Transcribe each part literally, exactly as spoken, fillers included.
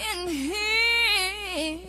can hear.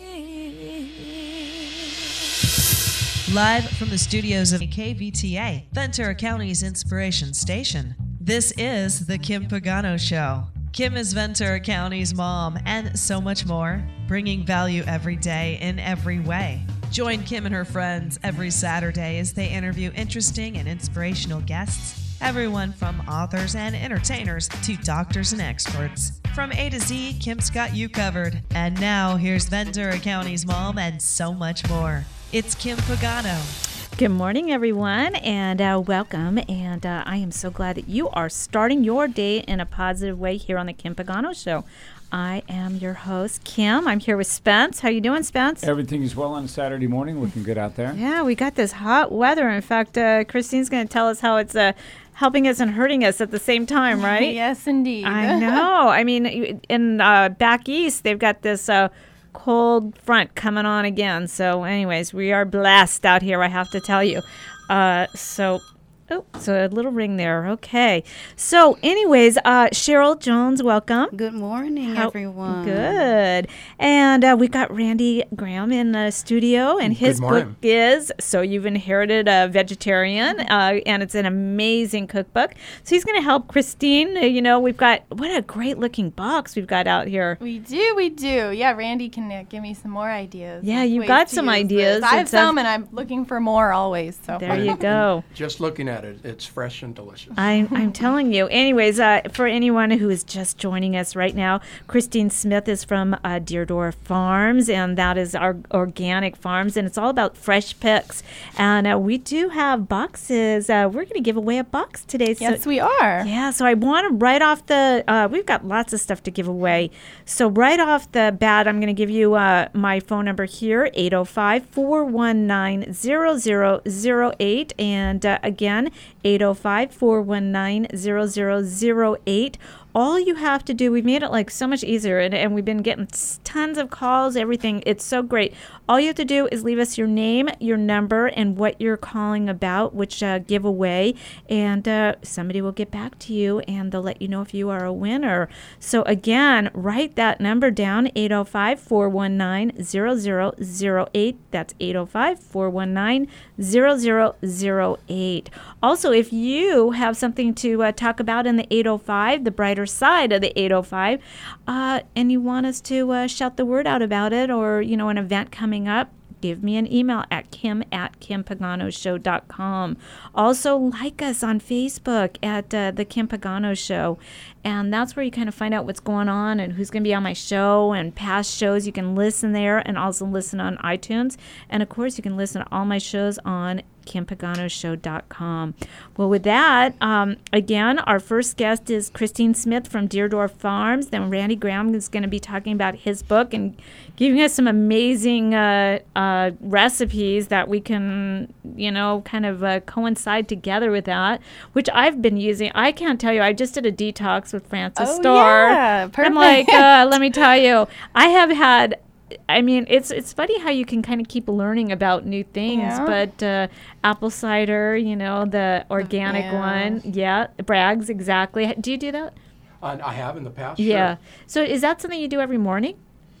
Live from the studios of K V T A, Ventura County's inspiration station, this is The Kim Pagano Show. Kim is Ventura County's mom and so much more, bringing value every day in every way. Join Kim and her friends every Saturday as they interview interesting and inspirational guests, everyone from authors and entertainers to doctors and experts. From A to Z, Kim's got you covered. And now, here's Ventura County's mom and so much more. It's Kim Pagano. Good morning, everyone, and uh, welcome. And uh, I am so glad that you are starting your day in a positive way here on the Kim Pagano Show. I am your host, Kim. I'm here with Spence. How you doing, Spence? Everything is well on a Saturday morning. Looking good out there. Yeah, we got this hot weather. In fact, uh, Christine's going to tell us how it's uh, helping us and hurting us at the same time, right? Yes, indeed. I know. I mean, in uh, back east, they've got this Uh, cold front coming on again. So anyways, we are blessed out here, I have to tell you. Uh, so, oh, so a little ring there. Okay. So anyways, uh, Cheryl Jones, welcome. Good morning, How, everyone. Good. And uh, we got Randy Graham in the studio, and his book is So You've Inherited a Vegetarian, uh, and it's an amazing cookbook. So he's going to help Christine. Uh, you know, we've got, what a great looking box we've got out here. We do, we do. Yeah, Randy can uh, give me some more ideas. Yeah, you've got some ideas. This. I have It's some, a, and I'm looking for more always. So there you go. Just looking at it, it's fresh and delicious. I, I'm telling you. Anyways, uh, for anyone who is just joining us right now, Christine Smith is from uh, Deardorff Farms, and that is our organic farms, and it's all about fresh picks. And uh, we do have boxes. Uh, we're going to give away a box today. So, yes, we are. Yeah, so I want to right off the, uh, we've got lots of stuff to give away. So right off the bat, I'm going to give you uh, my phone number here, eight oh five, four one nine, zero zero zero eight. And uh, again, eight oh five, four one nine, zero zero zero eight. All you have to do, we've made it like so much easier, and, and we've been getting tons of calls, everything. It's so great. All you have to do is leave us your name, your number, and what you're calling about, which uh, giveaway, and uh, somebody will get back to you, and they'll let you know if you are a winner. So again, write that number down, eight oh five, four one nine, zero zero zero eight. That's eight oh five, four one nine, zero zero zero eight. Also, if you have something to uh, talk about in the eight oh five, the brighter side of the eight oh five, uh, and you want us to uh, shout the word out about it, or, you know, an event coming up, give me an email at kim at kim pagano show dot com. Also, like us on Facebook at uh, The Kim Pagano Show. And that's where you kind of find out what's going on and who's going to be on my show and past shows. You can listen there and also listen on iTunes. And, of course, you can listen to all my shows on kim pagano show dot com. Well, with that, um, again, our first guest is Christine Smith from Deardorff Farms. Then Randy Graham is going to be talking about his book and giving us some amazing uh, uh, recipes that we can, you know, kind of uh, coincide together with that, which I've been using. I can't tell you, I just did a detox with Francis oh, Starr. Yeah, perfect. I'm like, uh, let me tell you, I have had I mean, it's it's funny how you can kind of keep learning about new things, yeah. but uh, apple cider, you know, the organic yeah. one. Yeah, Bragg's, exactly. Do you do that? Uh, I have in the past, Yeah. sure. So is that something you do every morning?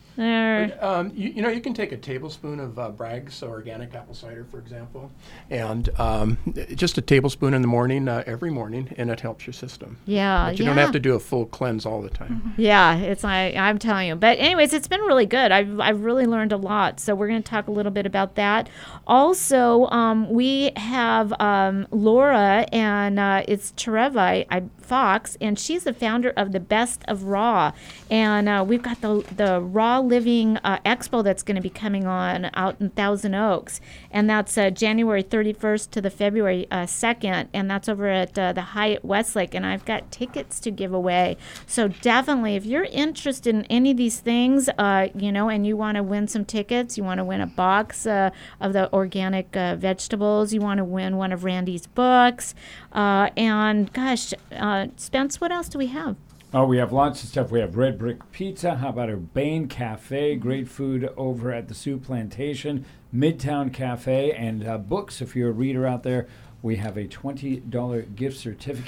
Or But, um, you, you know, you can take a tablespoon of uh, Bragg's organic apple cider, for example, and um, just a tablespoon in the morning, uh, every morning, and it helps your system. yeah, But you yeah. don't have to do a full cleanse all the time. Yeah, it's I, I'm telling you. But anyways, it's been really good. I've, I've really learned a lot. So we're going to talk a little bit about that. Also, um, we have um, Laura, and uh, it's Tereva I, Fox, and she's the founder of the Best of Raw. And uh, we've got the, the Raw Living uh, Expo that's going to be coming on out in Thousand Oaks. And that's uh, January thirty-first to the February uh, second. And that's over at uh, the Hyatt Westlake. And I've got tickets to give away. So definitely, if you're interested in any of these things, uh, you know, and you want to win some tickets, you want to win a box uh, of the organic uh, vegetables, you want to win one of Randy's books. Uh, and gosh, uh, Spence, what else do we have? Oh, we have lots of stuff. We have Red Brick Pizza. How about Urbane Cafe? Great food over at the Sioux Plantation, Midtown Cafe, and uh, books. If you're a reader out there, we have a twenty dollars gift certificate.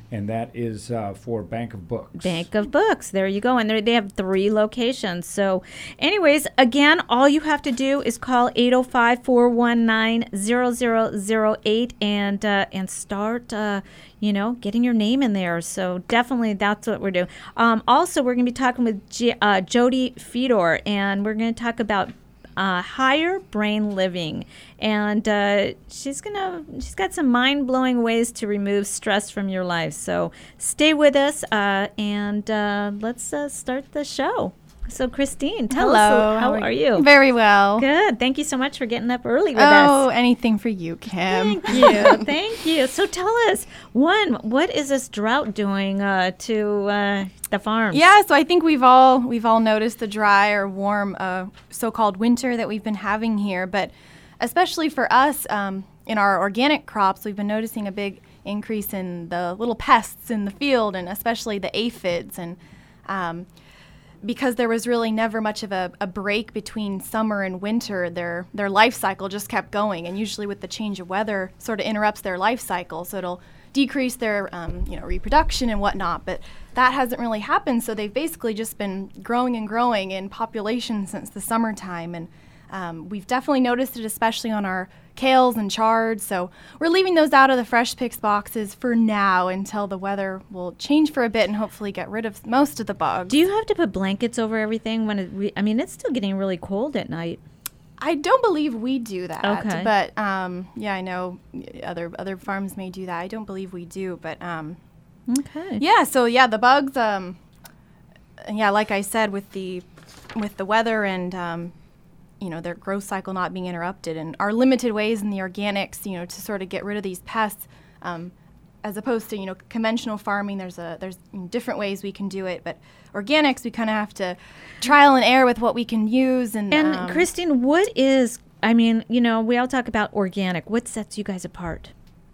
and that is uh, for Bank of Books. Bank of Books. There you go. And they have three locations. So anyways, again, all you have to do is call eight oh five, four one nine, zero zero zero eight and uh, and start, uh, you know, getting your name in there. So definitely that's what we're doing. Um, also, we're going to be talking with G- uh, Jody Fedor, and we're going to talk about Uh, higher brain living, and uh, she's gonna she's got some mind-blowing ways to remove stress from your life. So stay with us, uh, and uh, let's uh, start the show. So Christine, tell Hello. us, how are you? Very well. Good. Thank you so much for getting up early with Oh, us. anything for you, Kim. Thank you. Thank you. So tell us, one, what is this drought doing uh, to uh, the farms? Yeah, so I think we've all we've all noticed the dry or warm uh, so-called winter that we've been having here, but especially for us um, in our organic crops, we've been noticing a big increase in the little pests in the field, and especially the aphids, and um, because there was really never much of a, a break between summer and winter, their their life cycle just kept going, and usually with the change of weather sort of interrupts their life cycle, so it'll decrease their um, you know reproduction and whatnot, but that hasn't really happened, so they've basically just been growing and growing in population since the summertime, and um, we've definitely noticed it especially on our kales and chards, so we're leaving those out of the fresh picks boxes for now until the weather will change for a bit and hopefully get rid of most of the bugs. Do you have to put blankets over everything when it, re- I mean, it's still getting really cold at night. I don't believe we do that, Okay. but um, yeah, I know other other farms may do that. I don't believe we do, but um, Okay. yeah. So yeah, the bugs. Um, yeah, like I said, with the with the weather and um, you know their growth cycle not being interrupted, and our limited ways in the organics, you know, to sort of get rid of these pests, um, as opposed to you know conventional farming. There's a there's different ways we can do it, but organics we kind of have to trial and error with what we can use. And And um, Christine, what is, I mean, you know, we all talk about organic. What sets you guys apart?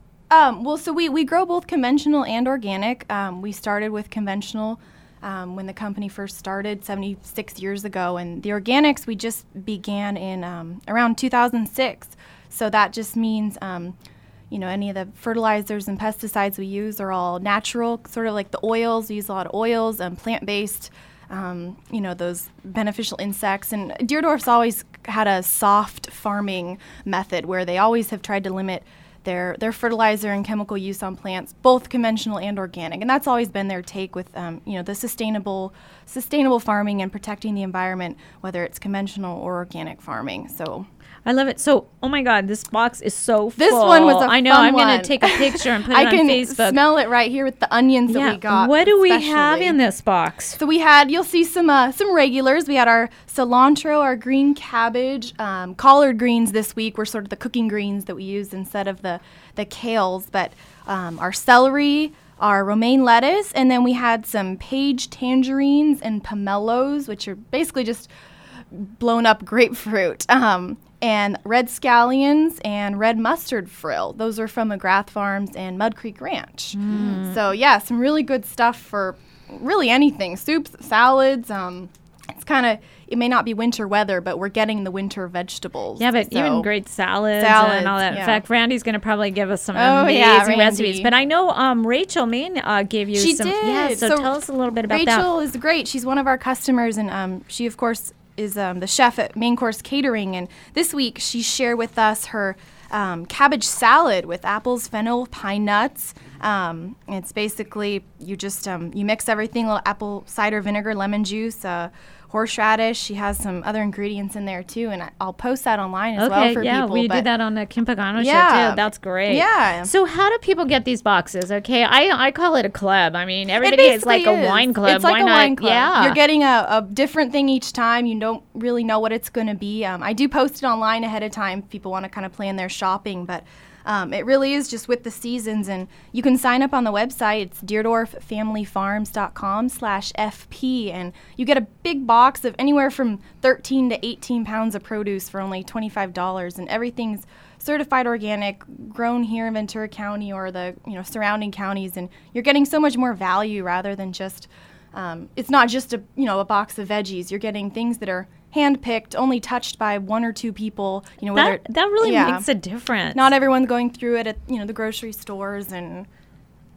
Um, well, so we, we grow both conventional and organic. Um, we started with conventional um, when the company first started seventy-six years ago, and the organics we just began in um, around two thousand six. So that just means, um, you know, any of the fertilizers and pesticides we use are all natural, sort of like the oils. We use a lot of oils and plant-based, um, you know, those beneficial insects. And Deerdorf's always had a soft farming method where they always have tried to limit their their fertilizer and chemical use on plants, both conventional and organic, and that's always been their take with um, you know the sustainable sustainable farming and protecting the environment, whether it's conventional or organic farming. So I love it. So, oh my God, this box is so full. this one was a I know. fun I'm going one. to take a picture and put it I on can Facebook. smell it right here with the onions yeah. that we got. What do we have especially. in this box? So we had, you'll see some uh, some regulars. We had our cilantro, our green cabbage, um, collard greens this week were sort of the cooking greens that we used instead of the, the kales, but um, our celery, our romaine lettuce, and then we had some page tangerines and pomelos, which are basically just blown up grapefruit, um, and red scallions and red mustard frill. Those are from McGrath Farms and Mud Creek Ranch. So yeah, some really good stuff for really anything, soups, salads. Um, it's kind of, it may not be winter weather, but we're getting the winter vegetables. Yeah, but So- even great salads, Salads, and all that. In yeah. fact, Randy's going to probably give us some Oh, amazing yeah, Randy. recipes. But I know um, Rachel Main uh, gave you She some. did. Yeah, so, So tell us a little bit about that. Rachel is great. She's one of our customers, and um, she, of course, is um, the chef at Main Course Catering. And this week, she shared with us her um, cabbage salad with apples, fennel, pine nuts. Um, it's basically you just um, you mix everything: little apple cider vinegar, lemon juice, uh, horseradish. She has some other ingredients in there too, and I, I'll post that online as Okay, well for yeah, people. we but- did that on the Kim Pagano show Yeah. too. That's great. Yeah. So how do people get these boxes? Okay, I I call it a club. I mean, everybody is like basically a is. wine club. It's like Why a not? wine club. Yeah. You're getting a, a different thing each time. You don't really know what it's going to be. Um, I do post it online ahead of time if people want to kind of plan their shopping, but um, it really is just with the seasons. And you can sign up on the website. It's deerdorf family farms dot com slash F P, and you get a big box of anywhere from thirteen to eighteen pounds of produce for only twenty-five dollars, and everything's certified organic, grown here in Ventura County or the you know surrounding counties, and you're getting so much more value rather than just um, it's not just a you know a box of veggies. You're getting things that are hand-picked, only touched by one or two people. You know, whether that that really yeah. makes a difference. Not everyone's going through it at you know the grocery stores, and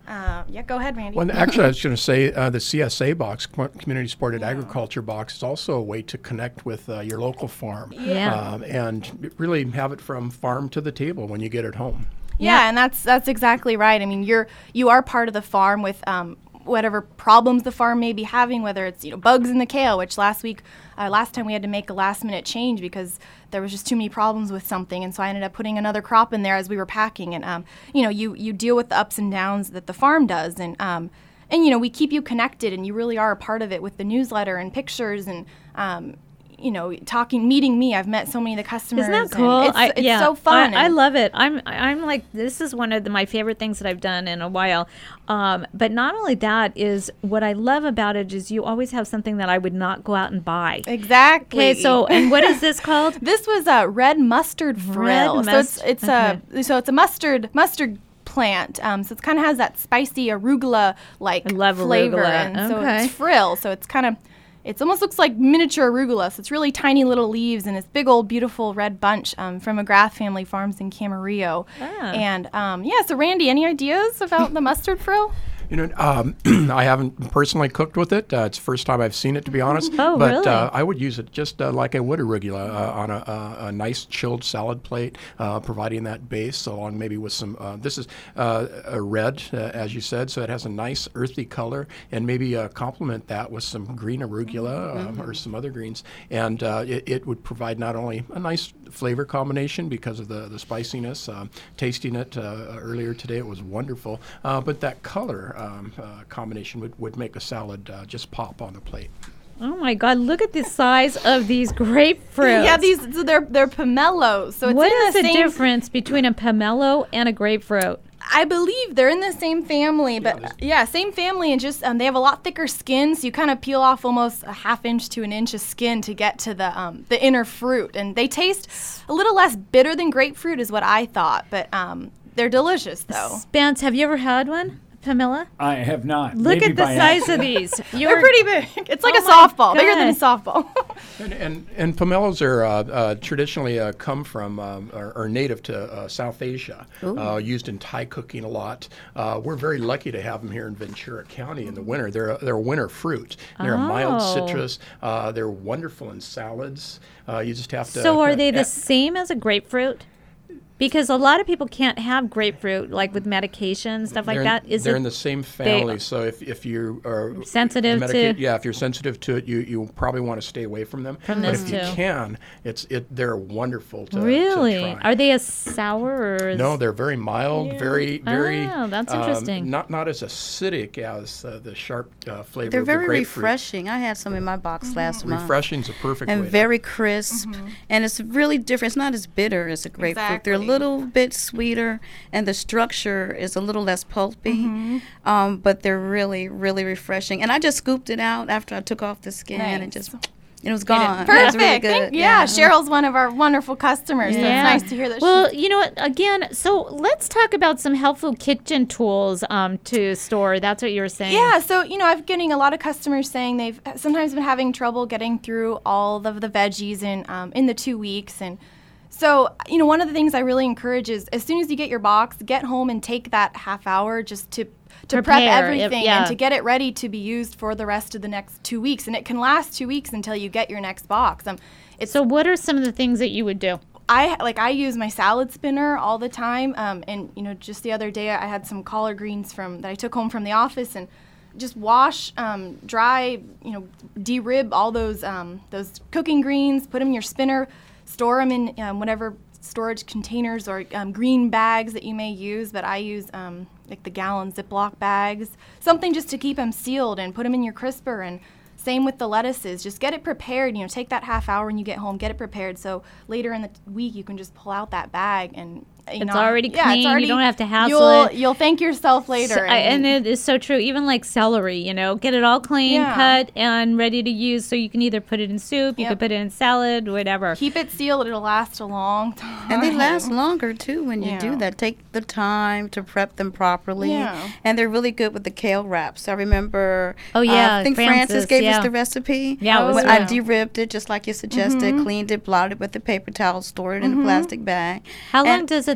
Uh, yeah, go ahead, Randy. Well, actually, I was going to say uh, the C S A box, Com- Community Supported Agriculture box, is also a way to connect with uh, your local farm Yeah. um, and really have it from farm to the table when you get it home. Yeah, Yeah. and that's that's exactly right. I mean, you're you are part of the farm with um, whatever problems the farm may be having, whether it's you know bugs in the kale, which last week, uh, last time we had to make a last minute change because there was just too many problems with something, and so I ended up putting another crop in there as we were packing. And um, you know, you you deal with the ups and downs that the farm does, and um, and you know, we keep you connected, and you really are a part of it with the newsletter and pictures and. Um, you know, talking, meeting me. I've met so many of the customers. Isn't that and cool? It's, I, it's yeah, so fun. I, I and- love it. I'm I'm like, this is one of the, my favorite things that I've done in a while. Um, but not only that is what I love about it is you always have something that I would not go out and buy. Exactly. Okay, so and what is this called? This was a red mustard frill. Red so it's must- it's okay. a so it's a mustard mustard plant. Um, so it kind of has that spicy arugula like I love flavor, arugula. and so Okay. it's frill. So it's kind of it almost looks like miniature arugula. So it's really tiny little leaves and this big old beautiful red bunch um, from McGrath Family Farms in Camarillo. Ah. And um, yeah, so Randy, any ideas about the mustard frill? You know, um, I haven't personally cooked with it. Uh, it's the first time I've seen it, to be honest. Oh, but really? uh, I would use it just uh, like I would arugula uh, on a, uh, a nice chilled salad plate, uh, providing that base along maybe with some. Uh, this is uh, a red, uh, as you said, so it has a nice earthy color, and maybe uh, complement that with some green arugula um, or some other greens, and uh, it, it would provide not only a nice flavor combination because of the the spiciness. Um, tasting it uh, earlier today, it was wonderful, uh, but that color. Um, uh, combination would, would make a salad uh, just pop on the plate. Oh my God! Look at the size of these grapefruits. Yeah, these so they're they're pomelos. So it's What in is the same, difference between a pomelo and a grapefruit? I believe they're in the same family, but there's- yeah, same family, and just um, they have a lot thicker skin, so you kind of peel off almost a half inch to an inch of skin to get to the um, the inner fruit, and they taste a little less bitter than grapefruit, is what I thought, but um, they're delicious though. Spence, have you ever had one? Pomelo? I have not. Look Maybe at the by size accident. of these. They're You're pretty big. It's like Oh a my softball, bigger than a God. softball. And and, and pomelos are uh, uh, traditionally uh, come from um, are, are native to uh, South Asia, uh, used in Thai cooking a lot. Uh, we're very lucky to have them here in Ventura County in the winter. They're a, they're a winter fruit. They're a mild Oh. citrus. Uh, they're wonderful in salads. Uh, you just have to. So are they the uh, same as a grapefruit? Because a lot of people can't have grapefruit, like with medication, stuff like they're that. In, Is they're it in the same family, so if, if you are sensitive medica- to- yeah, if you're sensitive to it, you, you probably want to stay away from them. From but this if you too. can, it's it they're wonderful to, to really? try. Are they as sour or is No, they're very mild, very, very. Oh, that's um, interesting. not not as acidic as uh, the sharp uh, flavor They're of the very grapefruit. refreshing. I had some in my box last month. Refreshing's a perfect And way. to- very crisp. And it's really different. It's not as bitter as a grapefruit. They're a Exactly. little bit sweeter, and the structure is a little less pulpy. Um, but they're really, really refreshing. And I just scooped it out after I took off the skin and Nice. just, it was gone. It was Perfect. really Thank- good. yeah, Cheryl's one of our wonderful customers. So Yeah. it's nice to hear that. Well, she's you know what? Again, so let's talk about some helpful kitchen tools um, to store. That's what you were saying. Yeah, so you know, I'm getting a lot of customers saying they've sometimes been having trouble getting through all of the veggies in um, in the two weeks, and so you know, one of the things I really encourage is as soon as you get your box, get home and take that half hour just to to prep Prepare, if- everything yeah. and to get it ready to be used for the rest of the next two weeks, and it can last two weeks until you get your next box. Um, it's So what are some of the things that you would do? I like I use my salad spinner all the time, um, and you know, just the other day I had some collard greens from that I took home from the office, and just wash, um, dry, you know, de-rib all those um, those cooking greens, put them in your spinner, store them in um, whatever storage containers or um, green bags that you may use. But I use um, like the gallon Ziploc bags, something just to keep them sealed, and put them in your crisper. And same with the lettuces. Just get it prepared. You know, take that half hour when you get home, get it prepared. So later in the week, you can just pull out that bag and you It's know, already yeah, clean. It's You already, don't have to hassle you'll, it. You'll thank yourself later. So- I- and it is so true. Even like celery, you know, get it all clean, Yeah. cut, and ready to use. So you can either put it in soup, you Yep. could put it in salad, whatever. keep it sealed. It'll last a long time. And they last longer too when you Yeah. do that. Take the time to prep them properly. Yeah. And they're really good with the kale wraps. I remember. Oh, uh, yeah, I think Francis, Francis, gave yeah. us the recipe. Yeah, it was When I good. de-ribbed it just like you suggested, cleaned it, blotted with the paper towel, stored it in a plastic bag. How long And does it s-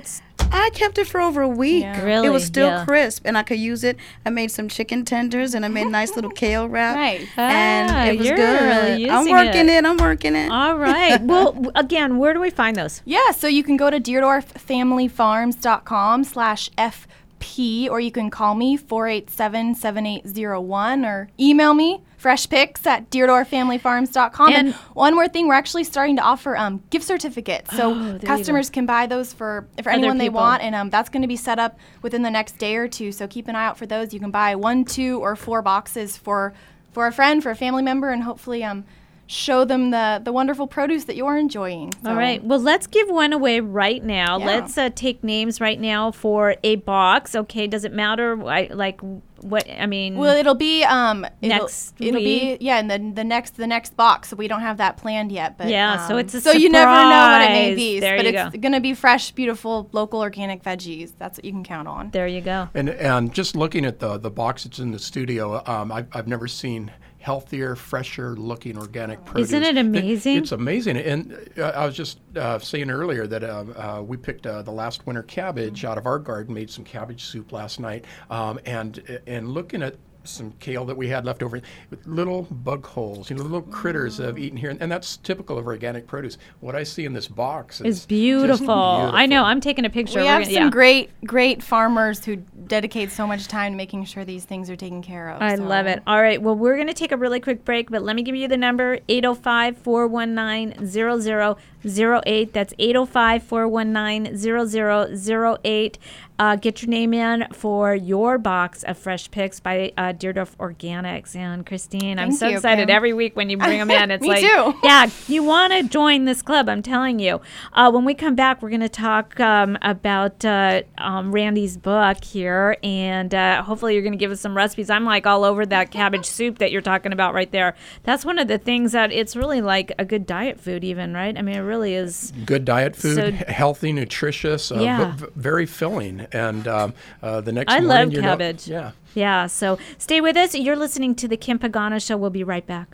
I kept it for over a week. Yeah. Really? It was still Yeah. crisp, and I could use it. I made some chicken tenders, and I made a nice little kale wrap. Right. And Ah, it was you're good. really I'm using working it. it. I'm working it. All right. Well, w- again, where do we find those? Yeah, so you can go to deerdorf family farms dot com slash F P, or you can call me four eight seven, seven eight zero one, or email me freshpicks at deerdorf family farms dot com. And, And- one more thing, we're actually starting to offer um, gift certificates. So Oh, there you go. customers can buy those for, for Other anyone they people. want, and um, that's going to be set up within the next day or two. So keep an eye out for those. You can buy one, two, or four boxes for, for a friend, for a family member, and hopefully um, show them the, the wonderful produce that you're enjoying. All So- right. Well, let's give one away right now. Yeah. Let's uh, take names right now for a box. Okay. Does it matter? I, like what? I mean. Well, it'll be um it'll, Next it'll week? be yeah, in the the next the next box. So we don't have that planned yet, but Yeah, so um, it's a so you never know what it may surprise. be. There but you it's go. gonna be fresh, beautiful, local organic veggies. That's what you can count on. there you go. And and just looking at the the box that's in the studio, um, I've I've never seen healthier, fresher looking organic produce. Isn't it amazing? it's amazing. And uh, I was just uh, saying earlier that uh, uh, we picked uh, the last winter cabbage out of our garden, made some cabbage soup last night, um, and and looking at some kale that we had left over with little bug holes, you know, little critters that have eaten here, and, and that's typical of organic produce. What I see in this box is It's just beautiful. I know. beautiful. I'm taking a picture. We We're have gonna- some yeah. great great farmers who dedicate so much time to making sure these things are taken care of. I so. love it. All right. Well, we're going to take a really quick break, but let me give you the number eight oh five, four one nine, zero zero zero eight. That's eight oh five, four one nine, zero zero zero eight. Uh, get your name in for your box of Fresh Picks by uh, Deerdorf Organics. And Christine, I'm Thank so you, excited Kim. every week when you bring them in. It's Me like, too. yeah, you want to join this club. I'm telling you. Uh, when we come back, we're going to talk um, about uh, um, Randy's book here, and uh, hopefully you're going to give us some recipes. I'm like all over that cabbage soup that you're talking about right there. That's one of the things that it's really like a good diet food, even, right? I mean, it really is. Good diet food, So- h- healthy, nutritious, uh, Yeah. v- v- very filling. And um, uh, the next I morning, love you know- cabbage. yeah. Yeah. So stay with us. You're listening to the Kim Pagano Show. We'll be right back.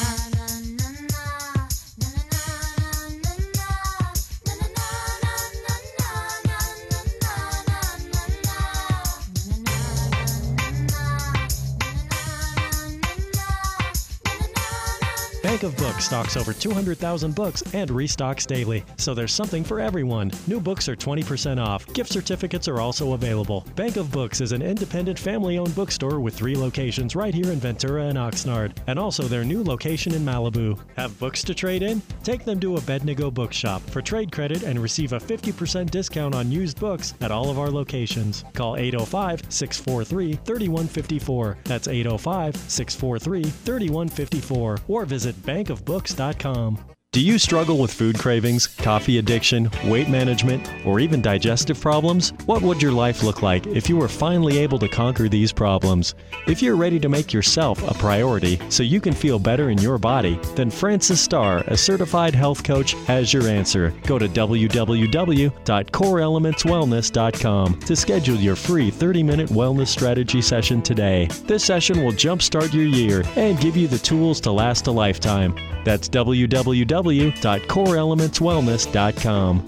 Bank of Books stocks over two hundred thousand books and restocks daily, so there's something for everyone. New books are twenty percent off. Gift certificates are also available. Bank of Books is an independent family-owned bookstore with three locations right here in Ventura and Oxnard, and also their new location in Malibu. Have books to trade in? Take them to Abednego Bookshop for trade credit and receive a fifty percent discount on used books at all of our locations. Call eight oh five, six four three, three one five four. That's eight oh five, six four three, three one five four, or visit bank of books dot com. Do you struggle with food cravings, coffee addiction, weight management, or even digestive problems? What would your life look like if you were finally able to conquer these problems? If you're ready to make yourself a priority so you can feel better in your body, then Francis Starr, a certified health coach, has your answer. Go to w w w dot core elements wellness dot com to schedule your free thirty minute wellness strategy session today. This session will jumpstart your year and give you the tools to last a lifetime. That's w w w dot core elements wellness dot com.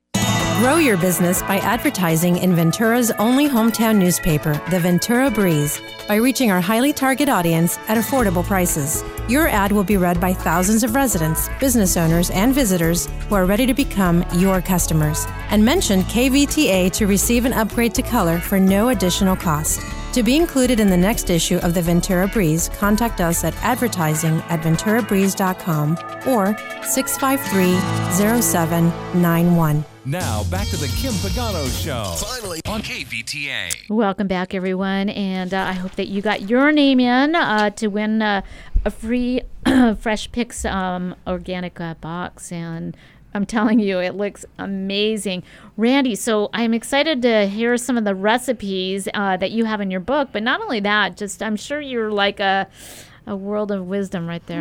Grow your business by advertising in Ventura's only hometown newspaper, the Ventura Breeze, by reaching our highly target audience at affordable prices. Your ad will be read by thousands of residents, business owners, and visitors who are ready to become your customers. And mention K V T A to receive an upgrade to color for no additional cost. To be included in the next issue of the Ventura Breeze, contact us at advertising at ventura breeze dot com or six five three, zero seven nine one. Now, back to the Kim Pagano Show. Finally on K V T A. Welcome back, everyone, and uh, I hope that you got your name in uh, to win uh, a free Fresh Picks um, organic uh, box, and I'm telling you, it looks amazing. Randy, so I'm excited to hear some of the recipes uh, that you have in your book, but not only that, just I'm sure you're like a, a world of wisdom right there.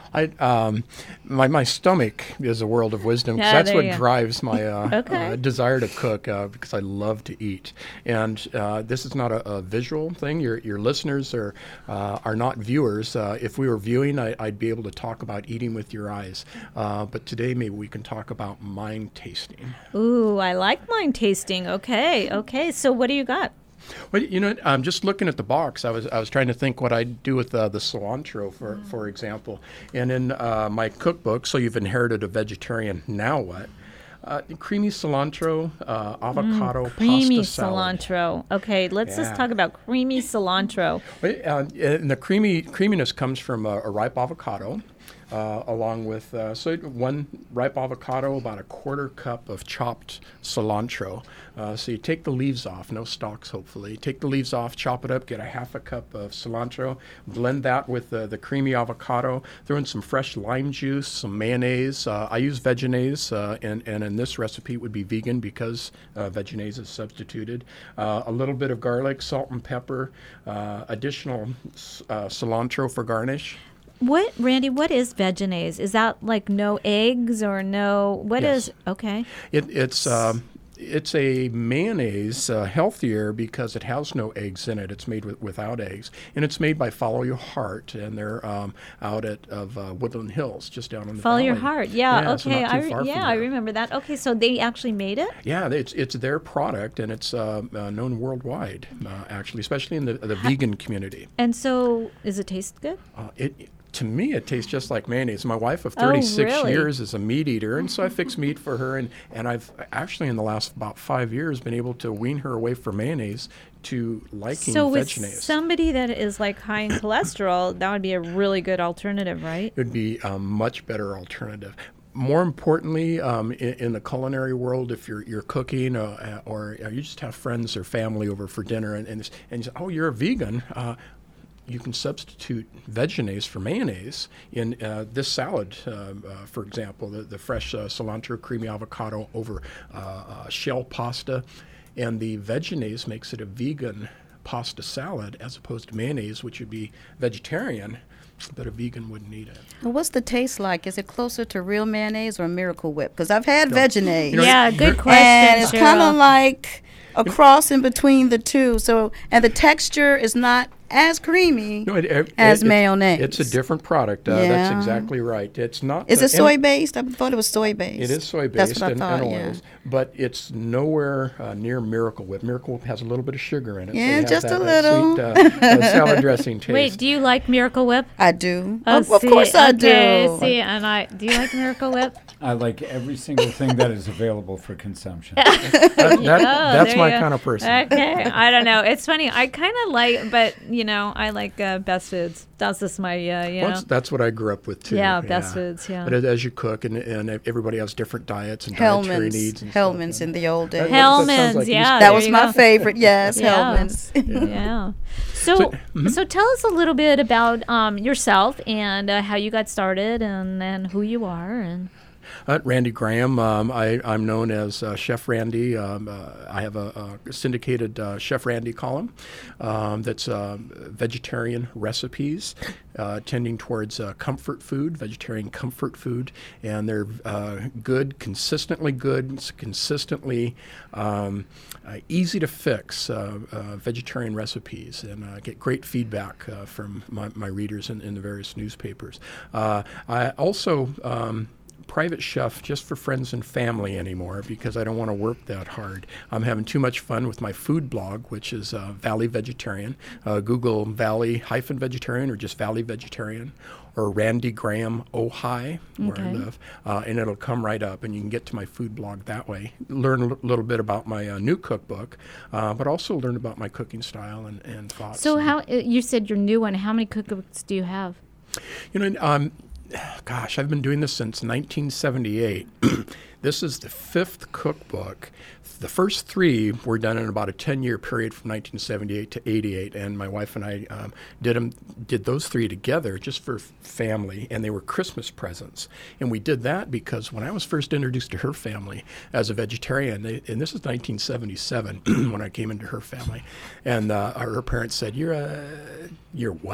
I um, my my stomach is a world of wisdom. 'Cause Yeah, that's there what you go. drives my uh, Okay. uh, desire to cook uh, because I love to eat. And uh, this is not a, a visual thing. Your your listeners are uh, are not viewers. Uh, if we were viewing, I, I'd be able to talk about eating with your eyes. Uh, but today maybe we can talk about mind tasting. Ooh, I like mind tasting. Okay, okay. So what do you got? Well, you know, um, just looking at the box, I was I was trying to think what I'd do with uh, the cilantro, for for example. And in uh, my cookbook, so you've inherited a vegetarian. Now what? Uh, creamy cilantro, uh, avocado, Creamy pasta salad. cilantro. Okay, let's Yeah. just talk about creamy cilantro. Well, uh, and the creamy creaminess comes from a, a ripe avocado. Uh, along with, uh, so one ripe avocado, about a quarter cup of chopped cilantro. Uh, so you take the leaves off, no stalks hopefully. Take the leaves off, chop it up, get a half a cup of cilantro, blend that with uh, the creamy avocado, throw in some fresh lime juice, some mayonnaise. Uh, I use Vegenaise, uh, and, and in this recipe it would be vegan because uh, Vegenaise is substituted. Uh, a little bit of garlic, salt and pepper, uh, additional uh, cilantro for garnish. What, Randy, what is Vegenaise? Is that like no eggs or no, what Yes. is, okay. It, it's um, it's a mayonnaise, uh, healthier because it has no eggs in it. It's made with, without eggs, and it's made by Follow Your Heart, and they're um, out at of uh, Woodland Hills, just down in the Follow valley. Your Heart. Yeah, Yeah, so okay. not too I re- far from yeah, I there. remember that. Okay, so they actually made it? Yeah, it's it's their product, and it's uh, uh, known worldwide, uh, actually, especially in the the vegan community. And so, does it taste good? Uh, it. To me, it tastes just like mayonnaise. My wife of Oh, thirty-six really? years is a meat eater, and so I fix meat for her. And, and I've actually, in the last about five years, been able to wean her away from mayonnaise to liking So with Vegenaise. somebody that is like high in cholesterol, that would be a really good alternative, right? It would be a much better alternative. More importantly, um, in, in the culinary world, if you're you're cooking uh, or uh, you just have friends or family over for dinner, and and, and you say, "Oh, you're a vegan." Uh, You can substitute Vegenaise for mayonnaise in uh, this salad, uh, uh, for example, the, the fresh uh, cilantro, creamy avocado over uh, uh, shell pasta. And the Vegenaise makes it a vegan pasta salad as opposed to mayonnaise, which would be vegetarian, but a vegan wouldn't eat it. Well, what's the taste like? Is it closer to real mayonnaise or Miracle Whip? Because I've had No. Vegenaise. You know, Yeah, you're- good question, And it's kind Cheryl. of like a cross in between the two. So, and the texture is not as creamy No, it, it, as it- mayonnaise. It's a different product. Uh, That's Yeah. exactly right. It's not. Is uh, it and- soy based? I thought it was soy based. It is soy That's based what I and, thought, and yeah. oils, but it's nowhere uh, near Miracle Whip. Miracle Whip has a little bit of sugar in it. so Yeah, you have just that, a that little. Sweet, uh, uh, salad dressing taste. Wait, do you like Miracle Whip? I do. Oh, of, of see, course I okay, do. See, and I do you like Miracle Whip? I like every single thing that is available for consumption. That- that- Oh, that's there my you go. kind of person. Okay, I don't know. It's funny. I kind of like, but you know, I like uh, Best Foods. That's just my, uh, you Well, know. that's, that's what I grew up with too. Yeah, Best Foods, yeah. But as, as you cook, and, and everybody has different diets and dietary needs. Hellman's. And Hellman's stuff, in the old That- days. that sounds Hellman's, like yeah. East- That there was you my go. favorite. Yes, Yeah. Hellman's. Yeah. So, So, so, mhm. tell us a little bit about um, yourself and uh, how you got started, and and who you are, and. Uh, Randy Graham. Um, I, I'm known as uh, Chef Randy. Um, uh, I have a, a syndicated uh, Chef Randy column um, that's uh, vegetarian recipes, uh, tending towards uh, comfort food, vegetarian comfort food, and they're uh, good, consistently good, s- consistently um, uh, easy to fix uh, uh, vegetarian recipes, and uh, get great feedback uh, from my, my readers in, in the various newspapers. Uh, I also um, private chef just for friends and family anymore because I don't want to work that hard. I'm having too much fun with my food blog, which is uh, Valley Vegetarian. Uh, Google Valley hyphen vegetarian or just Valley Vegetarian or Randy Graham Ojai, where I Okay. live, uh, and it'll come right up, and you can get to my food blog that way. Learn a l- little bit about my uh, new cookbook, uh, but also learn about my cooking style and, and thoughts. So and- how uh, you said your new one? How many cookbooks do you have? You know, um, gosh, I've been doing this since nineteen seventy-eight. This is the fifth cookbook. The first three were done in about a ten-year period from nineteen seventy-eight to eighty-eight, and my wife and I um, did them, did those three together just for family, and they were Christmas presents. And we did that because when I was first introduced to her family as a vegetarian, they, and this is nineteen seventy-seven when I came into her family, and uh, her parents said, "You're a, you're what?"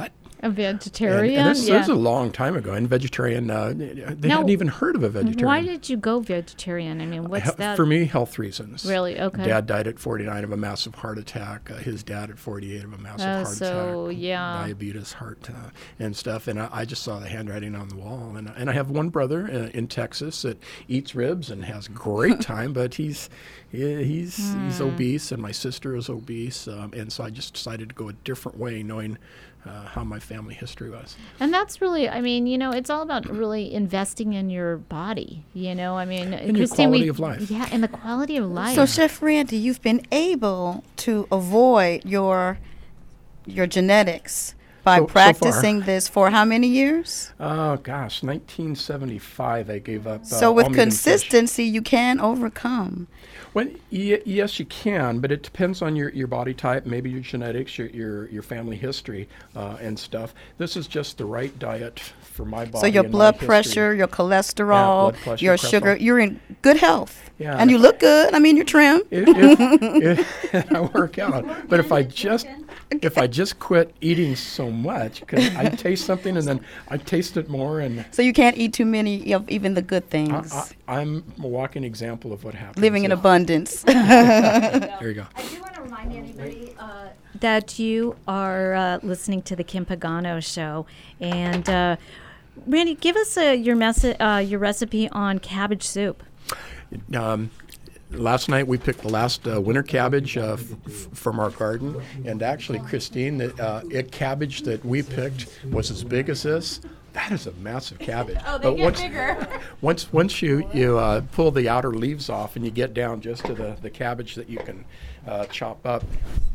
A And, vegetarian? and this, yeah. this is a long time ago, and vegetarian, uh, they Now, hadn't even heard of a vegetarian. Why did you go vegetarian? I mean, what's He- that? For me, health reasons. Really? Okay. Dad died at forty-nine of a massive heart attack. Uh, his dad at forty-eight of a massive Oh, heart so, attack. yeah. Diabetes, heart, uh, and stuff. And I, I just saw the handwriting on the wall. And, and I have one brother uh, in Texas that eats ribs and has a great time, but he's he- he's he's Hmm. obese, and my sister is obese. Um, and so I just decided to go a different way, knowing uh, how my family history was. And that's really, I mean, you know, it's all about really investing in your body. You know, I mean, And your Christine, quality we- of life. Yeah, and the quality of life. So, Chef Randy, you've been able to avoid your your genetics by So- so far. practicing this for how many years? Oh gosh, nineteen seventy-five I gave up. Uh, So, with almond and fish. consistency, you can overcome. Well, y- yes, you can, but it depends on your, your body type, maybe your genetics, your your, your family history, uh, and stuff. This is just the right diet for my body. So, your and my blood history. pressure, your cholesterol, blood pressure, your cholesterol. sugar, you're in good health. Yeah. And you look good. I mean, you're trim. If, if, if I work out, but if I just if I just quit eating so much, because I taste something and then I taste it more, and So, you can't eat too many of even the good things. I, I, I'm a walking example of what happens. Living in if- abundance. There you go. I do want to remind everybody uh, that you are uh, listening to the Kim Pagano Show, and uh, Randy, give us uh, your message, uh, your recipe on cabbage soup. Um, last night we picked the last uh, winter cabbage uh, f- f- from our garden, and actually, Christine, the uh, it cabbage that we picked was as big as this. That is a massive cabbage. Oh, they But get once, bigger. Once once you you uh, pull the outer leaves off and you get down just to the, the cabbage that you can uh, chop up.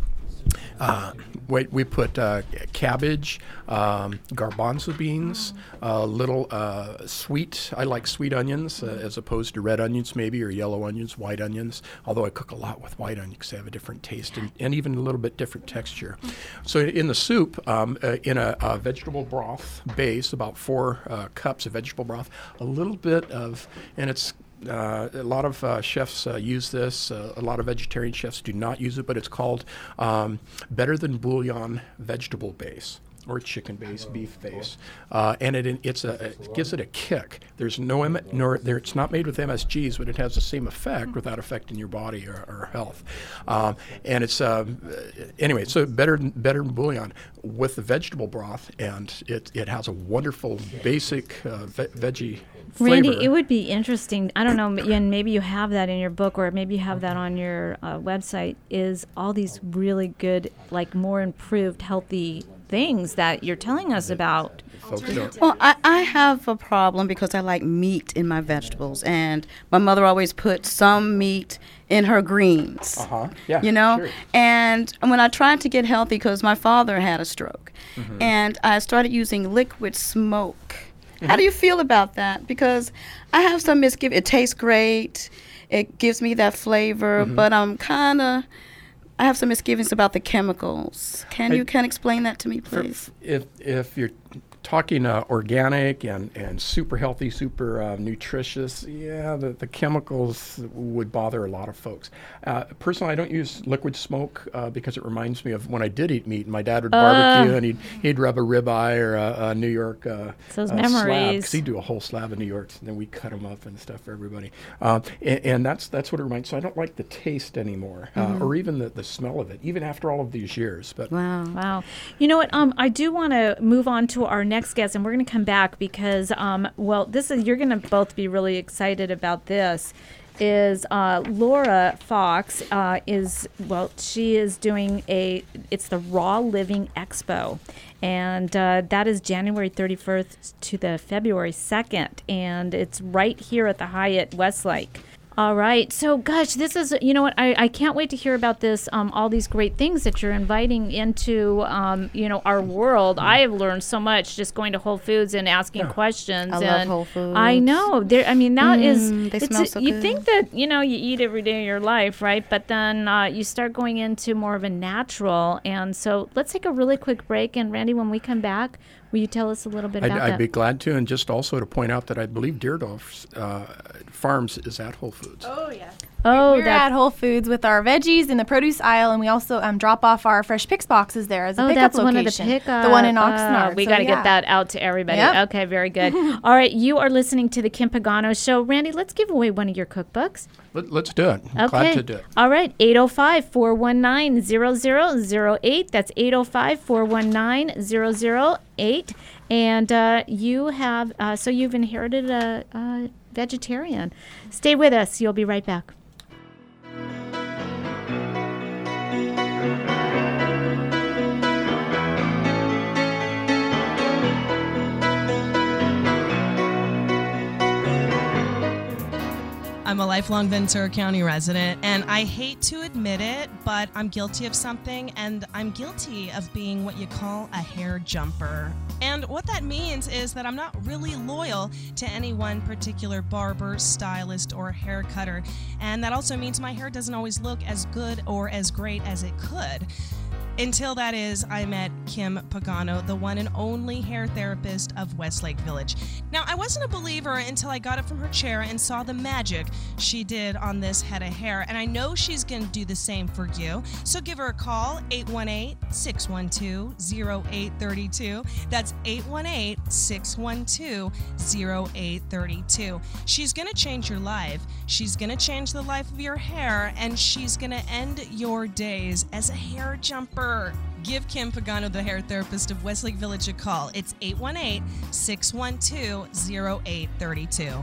Uh, wait, we put uh, cabbage, um, garbanzo beans, a uh, little uh, sweet. I like sweet onions uh, as opposed to red onions, maybe, or yellow onions, white onions. Although I cook a lot with white onions because they have a different taste and, and even a little bit different texture. So in the soup, um, uh, in a, a vegetable broth base, about four uh, cups of vegetable broth, a little bit of, and it's. Uh, a lot of uh, chefs uh, use this. Uh, a lot of vegetarian chefs do not use it, but it's called um, Better Than Bouillon Vegetable Base, or chicken base, beef base, uh, and it it's a it gives it a kick. There's no M- nor there it's not made with M S Gs, but it has the same effect without affecting your body or, or health. Um, and it's uh, anyway, so better than- better than bouillon with the vegetable broth, and it it has a wonderful basic uh, ve- veggie. Randy, flavor. it would be interesting. I don't know, m- and maybe you have that in your book, or maybe you have that on your uh, website. Is all these really good, like more improved, healthy things that you're telling us about? Folks don't. Well, I, I have a problem because I like meat in my vegetables, and my mother always put some meat in her greens. Uh-huh. Yeah, You know, sure. and when I tried to get healthy, because my father had a stroke, Mm-hmm. and I started using liquid smoke. How do you feel about that? Because I have some misgivings. It tastes great. It gives me that flavor, Mm-hmm. but I'm kind of, I have some misgivings about the chemicals. Can I- you can explain that to me, For- please? If if you're talking uh, organic and, and super healthy, super uh, nutritious, yeah, the, the chemicals would bother a lot of folks. Uh, personally, I don't use liquid smoke uh, because it reminds me of when I did eat meat. My dad would barbecue and he'd he'd rub a ribeye or a, a New York uh, Those uh, memories. slab, 'cause he'd do a whole slab of New Yorks, and then we cut them up and stuff for everybody. Uh, and, and that's that's what it reminds. So I don't like the taste anymore, uh, or even the, the smell of it, even after all of these years. But Wow. Wow. You know what? Um, I do want to move on to our next guest, and we're going to come back because, um, well, this is you're going to both be really excited about this. Is uh, Laura Fox uh, is well, she is doing a it's the Raw Living Expo, and uh, that is January thirty-first to the February second, and it's right here at the Hyatt Westlake. All right. So, gosh, this is, you know what, I, I can't wait to hear about this, um, all these great things that you're inviting into, um, you know, our world. I have learned so much just going to Whole Foods and asking questions. I love and Whole Foods. I know. There, I mean, that is, Mm, they it's smell a- so you good. think that, you know, you eat every day of your life, right? But then uh, you start going into more of a natural. And so let's take a really quick break. And, Randy, when we come back, will you tell us a little bit I'd, about I'd that? be glad to, and just also to point out that I believe Deerdorf's uh, Farms is at Whole Foods. Oh, yeah. Oh, we're that- at Whole Foods with our veggies in the produce aisle, and we also um, drop off our fresh picks boxes there as a Oh, pickup that's location. one of the pickup. The one in Oh, Oxnard. we So, got to yeah. get that out to everybody. Yep. Okay, very good. All right, you are listening to the Kim Pagano Show. Randy, let's give away one of your cookbooks. Let, let's do it. Okay. Glad to do it. All right, eight oh five, four one nine, zero zero zero eight. That's eight oh five, four one nine, zero zero eight. And uh, you have, uh, so you've inherited a, a vegetarian. Stay with us. You'll be right back. I'm a lifelong Ventura County resident, and I hate to admit it, but I'm guilty of something, and I'm guilty of being what you call a hair jumper. And what that means is that I'm not really loyal to any one particular barber, stylist, or hair cutter. And that also means my hair doesn't always look as good or as great as it could. Until that is, I met Kim Pagano, the one and only hair therapist of Westlake Village. Now, I wasn't a believer until I got up from her chair and saw the magic she did on this head of hair, and I know she's going to do the same for you. So give her a call, eight one eight, six one two, zero eight three two. That's eight one eight, six one two, zero eight three two. She's going to change your life. She's going to change the life of your hair, and she's going to end your days as a hair jumper. Give Kim Pagano, the hair therapist of Westlake Village, a call. It's eight one eight, six one two, zero eight three two.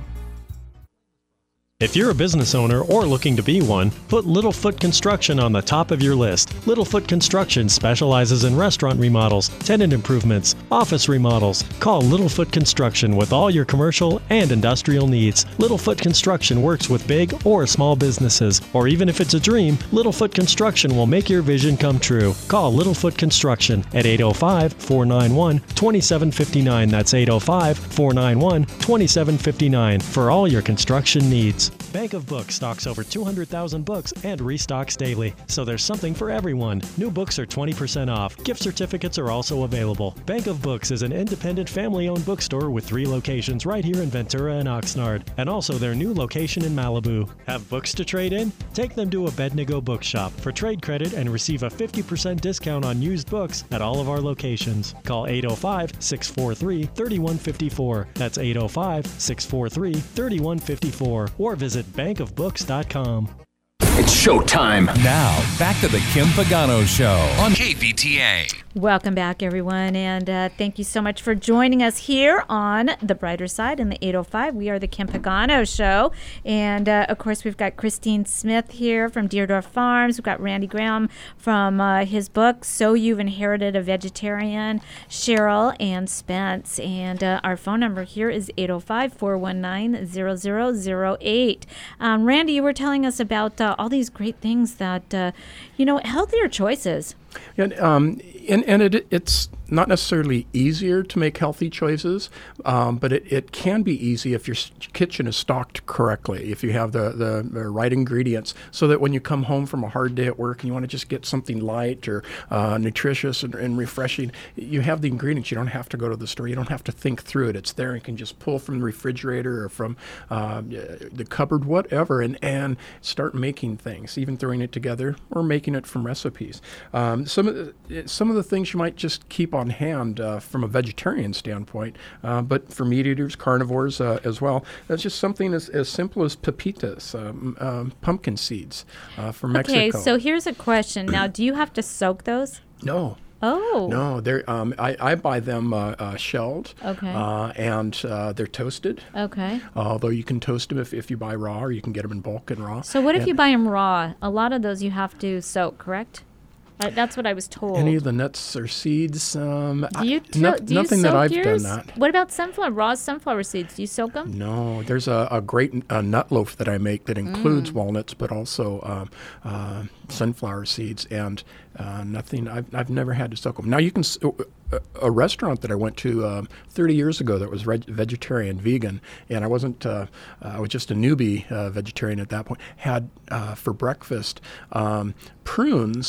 If you're a business owner or looking to be one, put Littlefoot Construction on the top of your list. Littlefoot Construction specializes in restaurant remodels, tenant improvements, office remodels. Call Littlefoot Construction with all your commercial and industrial needs. Littlefoot Construction works with big or small businesses, or even if it's a dream, Littlefoot Construction will make your vision come true. Call Littlefoot Construction at eight oh five, four nine one, two seven five nine. That's eight oh five, four nine one, two seven five nine for all your construction needs. Bank of Books stocks over two hundred thousand books and restocks daily, so there's something for everyone. New books are twenty percent off. Gift certificates are also available. Bank of Books is an independent family-owned bookstore with three locations right here in Ventura and Oxnard, and also their new location in Malibu. Have books to trade in? Take them to Abednego Bookshop for trade credit and receive a fifty percent discount on used books at all of our locations. Call eight oh five, six four three, three one five four. That's eight oh five, six four three, three one five four, or visit bank of books dot com. It's showtime. Now, back to the Kim Pagano Show on K V T A. Welcome back, everyone, and uh, thank you so much for joining us here on The Brighter Side in the eight oh five. We are the Kim Pagano Show, and uh, of course, we've got Christine Smith here from Deerdorf Farms. We've got Randy Graham from uh, his book, So You've Inherited a Vegetarian, Cheryl and Spence, and uh, our phone number here is eight oh five, four one nine, zero zero zero eight. Um, Randy, you were telling us about uh, all these great things that, uh, you know, healthier choices. And, um, and, and it, it's not necessarily easier to make healthy choices, um, but it, it can be easy if your s- kitchen is stocked correctly, if you have the, the, the right ingredients, so that when you come home from a hard day at work and you want to just get something light or uh, nutritious and, and refreshing, you have the ingredients. You don't have to go to the store. You don't have to think through it. It's there. You can just pull from the refrigerator or from uh, the cupboard, whatever, and, and start making things, even throwing it together or making it from recipes. Um, some of the, some of the things you might just keep on hand uh, from a vegetarian standpoint, uh, but for meat eaters, carnivores uh, as well. That's just something as, as simple as pepitas, um, um, pumpkin seeds uh, from Mexico. Okay, so here's a question. Now, do you have to soak those? No. Oh. No, they're. Um, I, I buy them uh, uh, shelled. Okay. Uh, and uh, they're toasted. Okay. Uh, although you can toast them if, if you buy raw, or you can get them in bulk and raw. So what if and you buy them raw? A lot of those you have to soak, correct? Uh, that's what I was told. Any of the nuts or seeds? Um, do you, I, to, no, do you nothing soak that I've yours? done that. What about sunflower, raw sunflower seeds? Do you soak them? No, there's a, a great uh, nut loaf that I make that includes Mm. walnuts, but also um, uh, sunflower seeds, and uh, nothing. I've, I've never had to soak them. Now you can. S- a, a restaurant that I went to um, thirty years ago that was reg- vegetarian, vegan, and I wasn't. Uh, uh, I was just a newbie uh, vegetarian at that point. Had uh, for breakfast um, prunes.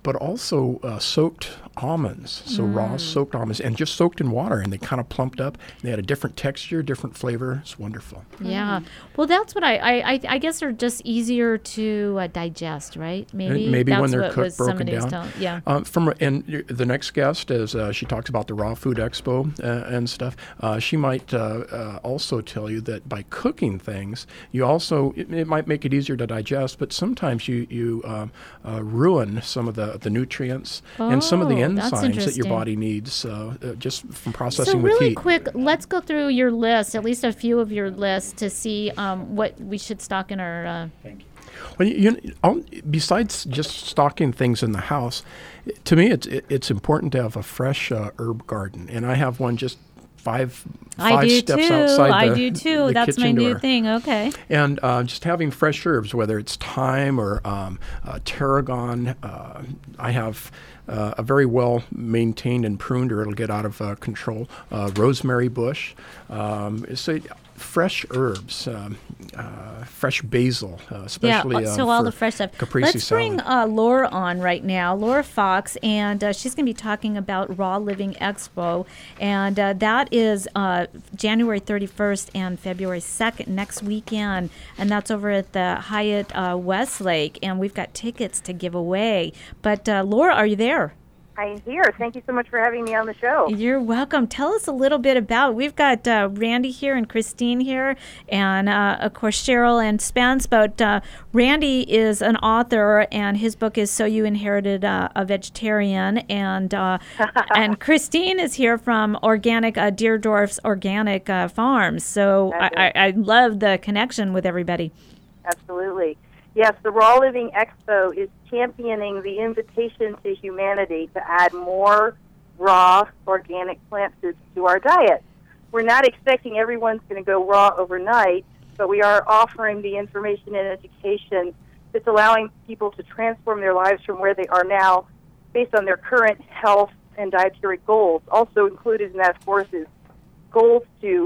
but also uh, soaked almonds, so Mm. raw soaked almonds, and just soaked in water, and they kind of plumped up. They had a different texture, different flavor. It's wonderful. Yeah. Well, that's what I, I, I, I guess they're just easier to uh, digest, right? Maybe. And maybe that's when they're what cooked, was broken somebody was down. telling- yeah. Um, from and y- the next guest, as uh, she talks about the Raw Food Expo uh, and stuff, uh, she might uh, uh, also tell you that by cooking things, you also it, it might make it easier to digest, but sometimes you you um, uh, ruin some of the the nutrients and some of the Oh, that's enzymes that your interesting. body needs uh, uh, just from So processing with really heat. quick, let's go through your list, at least a few of your lists, to see um, what we should stock in our. Uh, Well, you, you know, besides just stocking things in the house, to me it's it, it's important to have a fresh uh, herb garden, and I have one just five I five do steps too. outside I the, do too. the That's my kitchen new door. thing. Okay. And uh, just having fresh herbs, whether it's thyme or um, uh, tarragon. Uh, I have uh, a very well maintained and pruned, or it'll get out of uh, control, uh, rosemary bush. Um, so fresh herbs, um, uh, fresh basil, uh, especially yeah, uh, so all for the fresh stuff. caprese Let's salad. bring uh, Laura on right now, Laura Fox, and uh, she's going to be talking about Raw Living Expo, and uh, that is uh, January thirty-first and February second next weekend, and that's over at the Hyatt uh, Westlake, and we've got tickets to give away. But uh, Laura, are you there? I'm here. Thank you so much for having me on the show. You're welcome. Tell us a little bit about. We've got uh, Randy here and Christine here, and uh, of course Cheryl and Spence. But uh, Randy is an author, and his book is "So You Inherited uh, a Vegetarian," and uh, and Christine is here from Organic uh, Deerdorf's Organic uh, Farms. So I, I, I love the connection with everybody. Absolutely. Yes, the Raw Living Expo is championing the invitation to humanity to add more raw, organic plant foods to our diet. We're not expecting everyone's going to go raw overnight, but we are offering the information and education that's allowing people to transform their lives from where they are now based on their current health and dietary goals. Also included in that, of course, is goals to,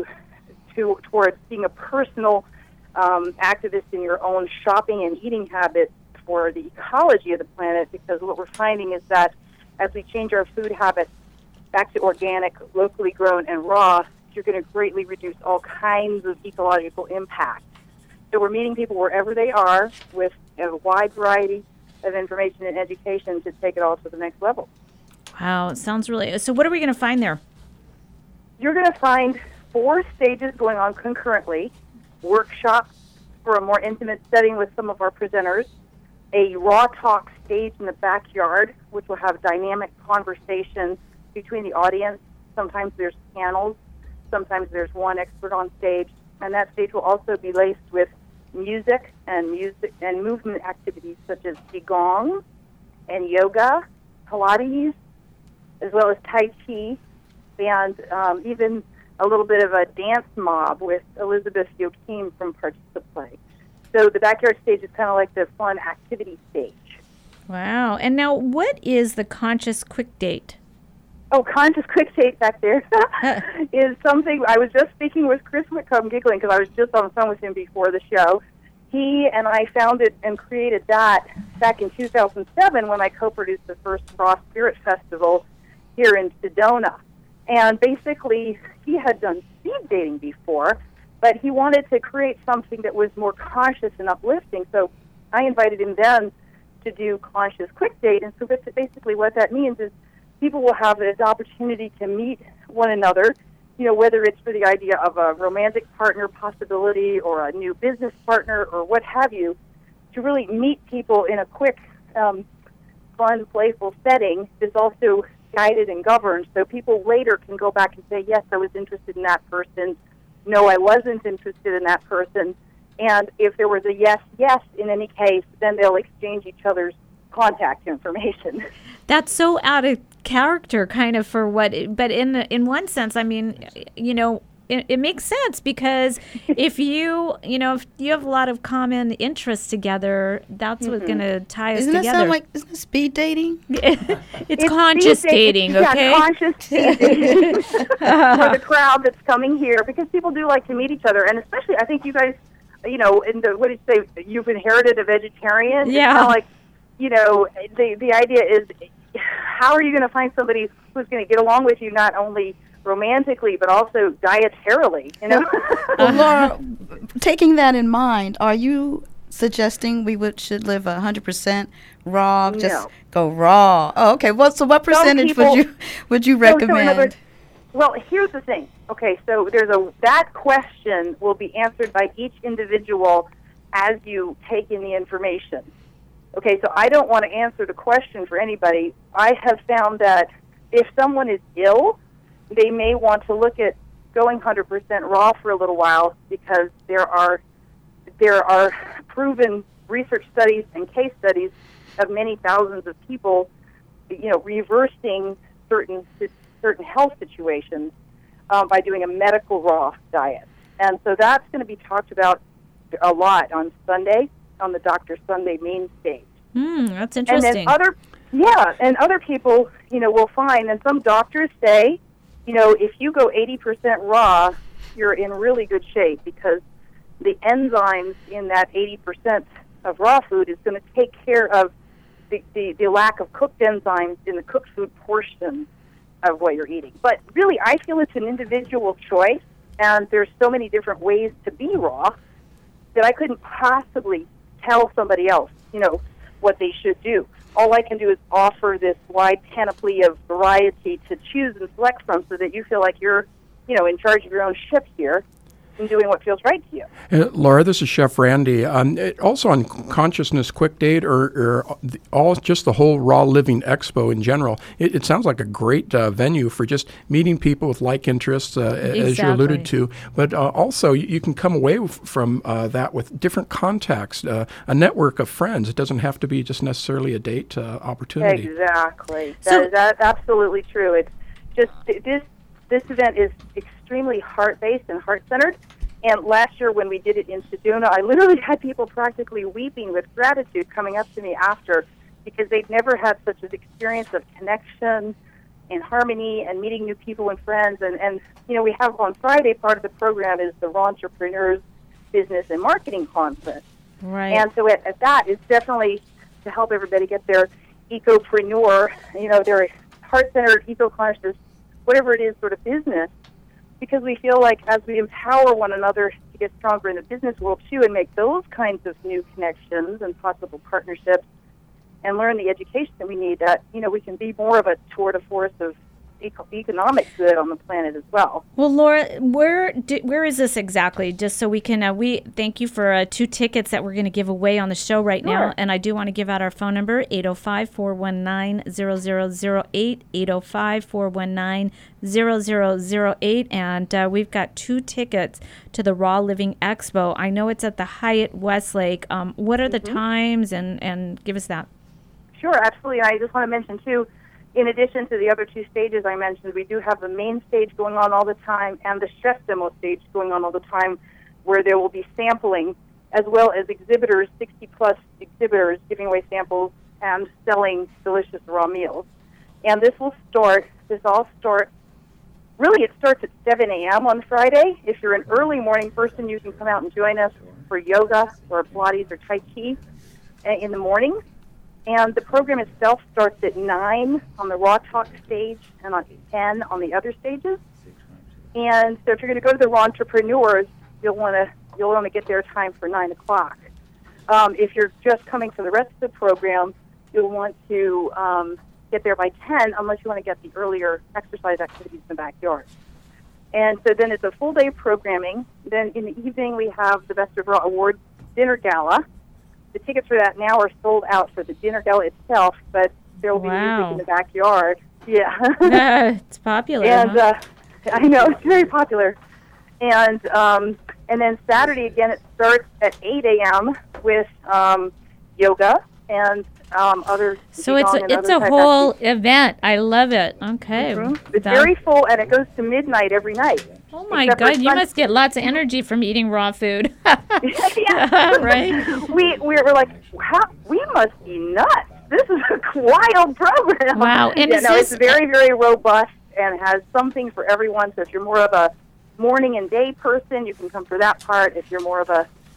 to towards being a personal Um, activists in your own shopping and eating habits for the ecology of the planet, because what we're finding is that as we change our food habits back to organic, locally grown, and raw, you're going to greatly reduce all kinds of ecological impact. So we're meeting people wherever they are with a wide variety of information and education to take it all to the next level. Wow, it sounds really. So what are we going to find there? You're going to find four stages going on concurrently. Workshops for a more intimate setting with some of our presenters, a raw talk stage in the backyard, which will have dynamic conversations between the audience. Sometimes there's panels, sometimes there's one expert on stage, and that stage will also be laced with music and music and movement activities such as qigong and yoga, Pilates, as well as Tai Chi, and um, even a little bit of a dance mob with Elizabeth Joachim from Parts of Play. So the backyard stage is kind of like the fun activity stage. Wow. And now, what is the Conscious Quick Date? Oh, Conscious Quick Date back there is something. I was just speaking with Chris Whitcomb, giggling because I was just on the phone with him before the show. He and I founded and created that back in two thousand seven when I co-produced the first Raw Spirit Festival here in Sedona. And basically, he had done speed dating before, but he wanted to create something that was more conscious and uplifting. So I invited him then to do Conscious Quick Date. And so basically what that means is people will have the opportunity to meet one another, you know, whether it's for the idea of a romantic partner possibility or a new business partner or what have you, to really meet people in a quick, um, fun, playful setting is also guided and governed, so people later can go back and say, yes, I was interested in that person. No, I wasn't interested in that person. And if there was a yes, yes in any case, then they'll exchange each other's contact information. That's so out of character, kind of, for what. But in the, in one sense, I mean, you know, it, it makes sense because if you, you know, if you have a lot of common interests together, that's Mm-hmm. what's going to tie us Isn't that together. sound like isn't it speed dating? it's, It's conscious speed dating. dating, okay? Yeah, conscious speed dating for the crowd that's coming here, because people do like to meet each other, and especially I think you guys, you know, in the what did you say? You've inherited a vegetarian. Yeah. It's kind of like you know, the the idea is, how are you going to find somebody who's going to get along with you not only romantically but also dietarily? You know. Well, Laura, taking that in mind, are you suggesting we would should live one hundred percent raw? Just No. go raw. Oh, okay. Well, so what percentage people- would you would you So- so in other recommend? words, well, here's the thing. Okay, so there's a that question will be answered by each individual as you take in the information. Okay, so I don't want to answer the question for anybody. I have found that if someone is ill, they may want to look at going one hundred percent raw for a little while, because there are there are proven research studies and case studies of many thousands of people, you know, reversing certain certain health situations um, by doing a medical raw diet. And so that's going to be talked about a lot on Sunday, on the Doctor Sunday main stage. Hmm, that's And interesting. then other, yeah, and other people, you know, will find, and some doctors say, you know, if you go eighty percent raw, you're in really good shape, because the enzymes in that eighty percent of raw food is going to take care of the, the, the lack of cooked enzymes in the cooked food portion of what you're eating. But really, I feel it's an individual choice, and there's so many different ways to be raw that I couldn't possibly tell somebody else, you know, what they should do. All I can do is offer this wide panoply of variety to choose and select from, so that you feel like you're, you know, in charge of your own ship here and doing what feels right to you. Uh, Laura, this is Chef Randy. Um, it, also on Consciousness Quick Date, or, or the- all just the whole Raw Living Expo in general, it, it sounds like a great uh, venue for just meeting people with like interests, uh, as you alluded Exactly. to. But uh, also, you, you can come away f- from uh, that with different contacts, uh, a network of friends. It doesn't have to be just necessarily a date uh, opportunity. Exactly. So- That is that, absolutely true. It's just this this event is extremely heart-based and heart-centered. And last year when we did it in Sedona, I literally had people practically weeping with gratitude coming up to me after, because they'd never had such an experience of connection and harmony and meeting new people and friends. And, and you know, we have on Friday, part of the program is the Raw Entrepreneurs Business and Marketing Conference. Right. And so at, at that, it's definitely to help everybody get their ecopreneur, you know, their heart-centered, eco-conscious, whatever it is, sort of business, because we feel like as we empower one another to get stronger in the business world too, and make those kinds of new connections and possible partnerships, and learn the education that we need, that, you know, we can be more of a tour de force of eco- economic good on the planet as well. Well, Laura, where do, where is this exactly? Just so we can, uh, we thank you for uh, two tickets that we're going to give away on the show right now. Sure. And I do want to give out our phone number, eight oh five, four one nine, zero zero zero eight, eight oh five, four one nine, zero zero zero eight. And uh, we've got two tickets to the Raw Living Expo. I know it's at the Hyatt Westlake. Um, what are the Mhm. times? And, and give us that. Sure, absolutely. And I just want to mention, too, in addition to the other two stages I mentioned, we do have the main stage going on all the time and the chef demo stage going on all the time, where there will be sampling, as well as exhibitors, sixty-plus exhibitors giving away samples and selling delicious raw meals. And this will start, this all starts, really it starts at seven a.m. on Friday. If you're an early morning person, you can come out and join us for yoga or Pilates or Tai Chi uh, in the morning. And the program itself starts at nine on the Raw Talk stage and on ten on the other stages. And so if you're going to go to the Raw Entrepreneurs, you'll want to you'll want to get there time for nine o'clock. Um, if you're just coming for the rest of the program, you'll want to um, get there by ten, unless you want to get the earlier exercise activities in the backyard. And so then it's a full day of programming. Then in the evening we have the Best of Raw Awards dinner gala. The tickets for that now are sold out for the dinner gala itself, but there will be Wow. music in the backyard. Yeah. It's popular. And huh? uh, I know, it's very popular. And um, and then Saturday, again, it starts at eight a.m. with um, yoga and um, other So it's qigong a, and it's other a type whole activities. event. I love it. Okay. Mhm. It's That- very full, and it goes to midnight every night. Oh my Except for God! You Sun- must get lots of energy from eating raw food. yeah. Right? We we're, we're like, how, we must be nuts. This is a wild program. Wow, and yeah, is no, this- it's very very robust and has something for everyone. So if you're more of a morning and day person, you can come for that part. If you're more of a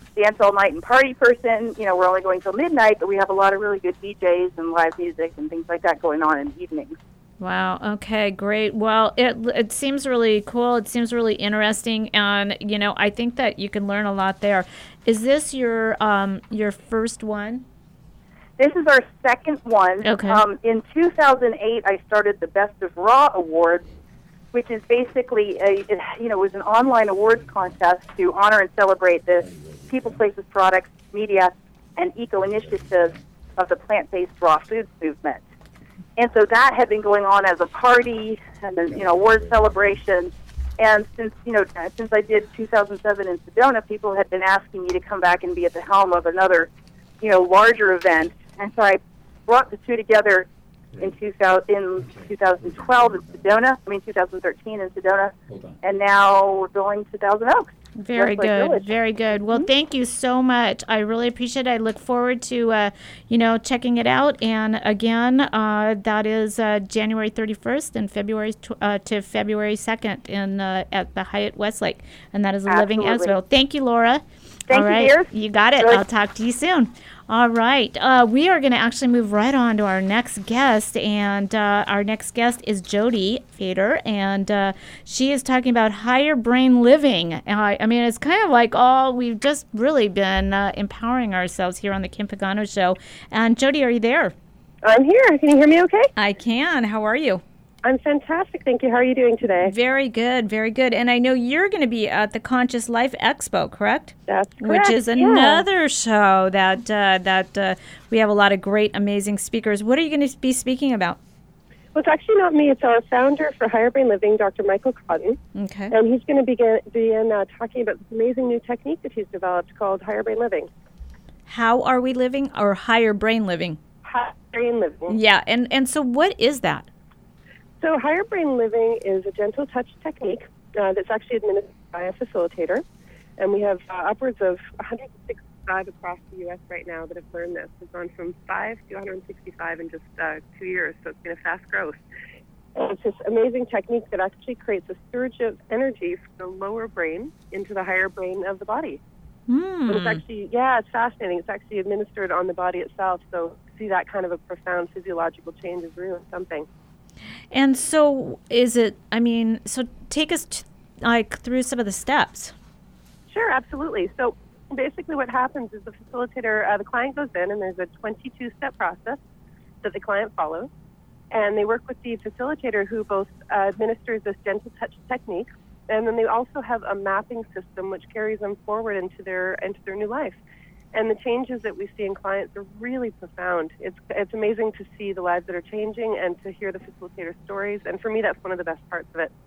dance all night and party person. You know, we're only going till midnight, but we have a lot of really good D Js and live music and things like that going on in the evenings. Wow. Okay, great. Well, it it seems really cool. It seems really interesting, and you know, I think that you can learn a lot there. Is this your um your first one? This is our second one. Okay. Um, in two thousand eight, I started the Best of Raw Awards, which is basically a it, you know it was an online awards contest to honor and celebrate the people, places, products, media, and eco initiatives of the plant-based raw foods movement. And so that had been going on as a party and a, you know award celebration. And since you know since I did two thousand seven in Sedona, people had been asking me to come back and be at the helm of another you know larger event. And so I brought the two together in two thousand in two thousand twelve in Sedona. I mean two thousand thirteen in Sedona, and now we're going to Thousand Oaks. Very Westlake good, Village. very good. Well, mm-hmm. thank you so much. I really appreciate it. I look forward to, uh, you know, checking it out. And again, uh, that is uh, January thirty-first and February tw- uh, to February second in uh, at the Hyatt Westlake, and that is a Living Asville. Thank you, Laura. Thank All right. you, dear. You got it. Good. I'll talk to you soon. All right. Uh, we are going to actually move right on to our next guest. And uh, our next guest is Jody Fader. And uh, she is talking about higher brain living. Uh, I mean, it's kind of like all we've just really been uh, empowering ourselves here on the Kim Pagano Show. And Jody, are you there? I'm here. Can you hear me okay? I can. How are you? I'm fantastic. Thank you. How are you doing today? Very good. Very good. And I know you're going to be at the Conscious Life Expo, correct? That's correct. Which is another yeah. show that uh, that uh, we have a lot of great, amazing speakers. What are you going to be speaking about? Well, it's actually not me. It's our founder for Higher Brain Living, Doctor Michael Cotton. Okay. And he's going to begin, begin uh, talking about this amazing new technique that he's developed called Higher Brain Living. How are we living, or Higher Brain Living? Higher Brain Living. Yeah. And, and so what is that? So Higher Brain Living is a gentle touch technique uh, that's actually administered by a facilitator. And we have uh, upwards of one hundred sixty-five across the U S right now that have learned this. It's gone from five to one hundred sixty-five in just uh, two years, so it's been a fast growth. And it's this amazing technique that actually creates a surge of energy from the lower brain into the higher brain of the body. Mm. But it's actually, yeah, it's fascinating. It's actually administered on the body itself, so to see that kind of a profound physiological change is really something. And so is it, I mean, so take us to, like through some of the steps. Sure, absolutely. So basically what happens is the facilitator, uh, the client goes in and there's a twenty-two step process that the client follows. And they work with the facilitator who both uh, administers this gentle touch technique, and then they also have a mapping system which carries them forward into their into their new life. And the changes that we see in clients are really profound. It's it's amazing to see the lives that are changing and to hear the facilitator stories. And for me, that's one of the best parts of it.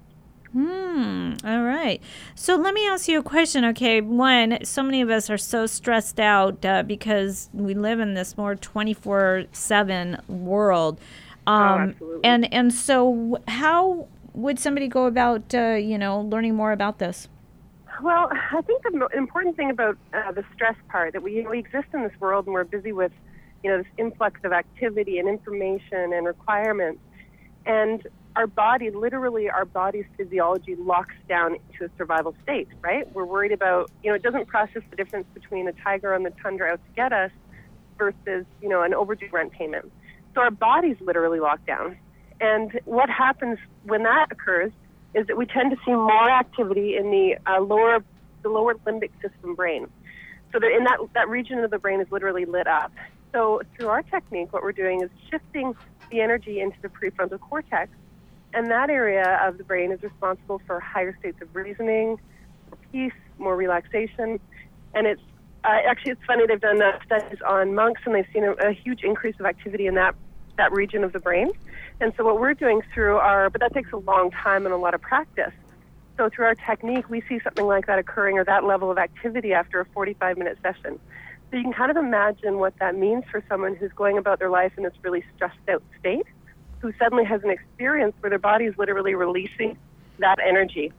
Hmm. All right. So let me ask you a question. Okay. One, so many of us are so stressed out uh, because we live in this more twenty-four seven world. Um, oh, absolutely. And, and so how would somebody go about, uh, you know, learning more about this? Well, I think the mo- important thing about uh, the stress part, that we, you know, we exist in this world and we're busy with, you know, this influx of activity and information and requirements. And our body, literally our body's physiology locks down into a survival state, right? We're worried about, you know, it doesn't process the difference between a tiger on the tundra out to get us versus, you know, an overdue rent payment. So our body's literally locked down. And what happens when that occurs is that we tend to see more activity in the uh, lower the lower limbic system brain. So that in that, that region of the brain is literally lit up. So through our technique, what we're doing is shifting the energy into the prefrontal cortex, and that area of the brain is responsible for higher states of reasoning, more peace, more relaxation. And it's uh, actually, it's funny, they've done uh, studies on monks, and they've seen a, a huge increase of activity in that, that region of the brain. And so what we're doing through our, but that takes a long time and a lot of practice. So through our technique, we see something like that occurring, or that level of activity, after a forty-five minute session. So you can kind of imagine what that means for someone who's going about their life in this really stressed out state, who suddenly has an experience where their body is literally releasing that energy.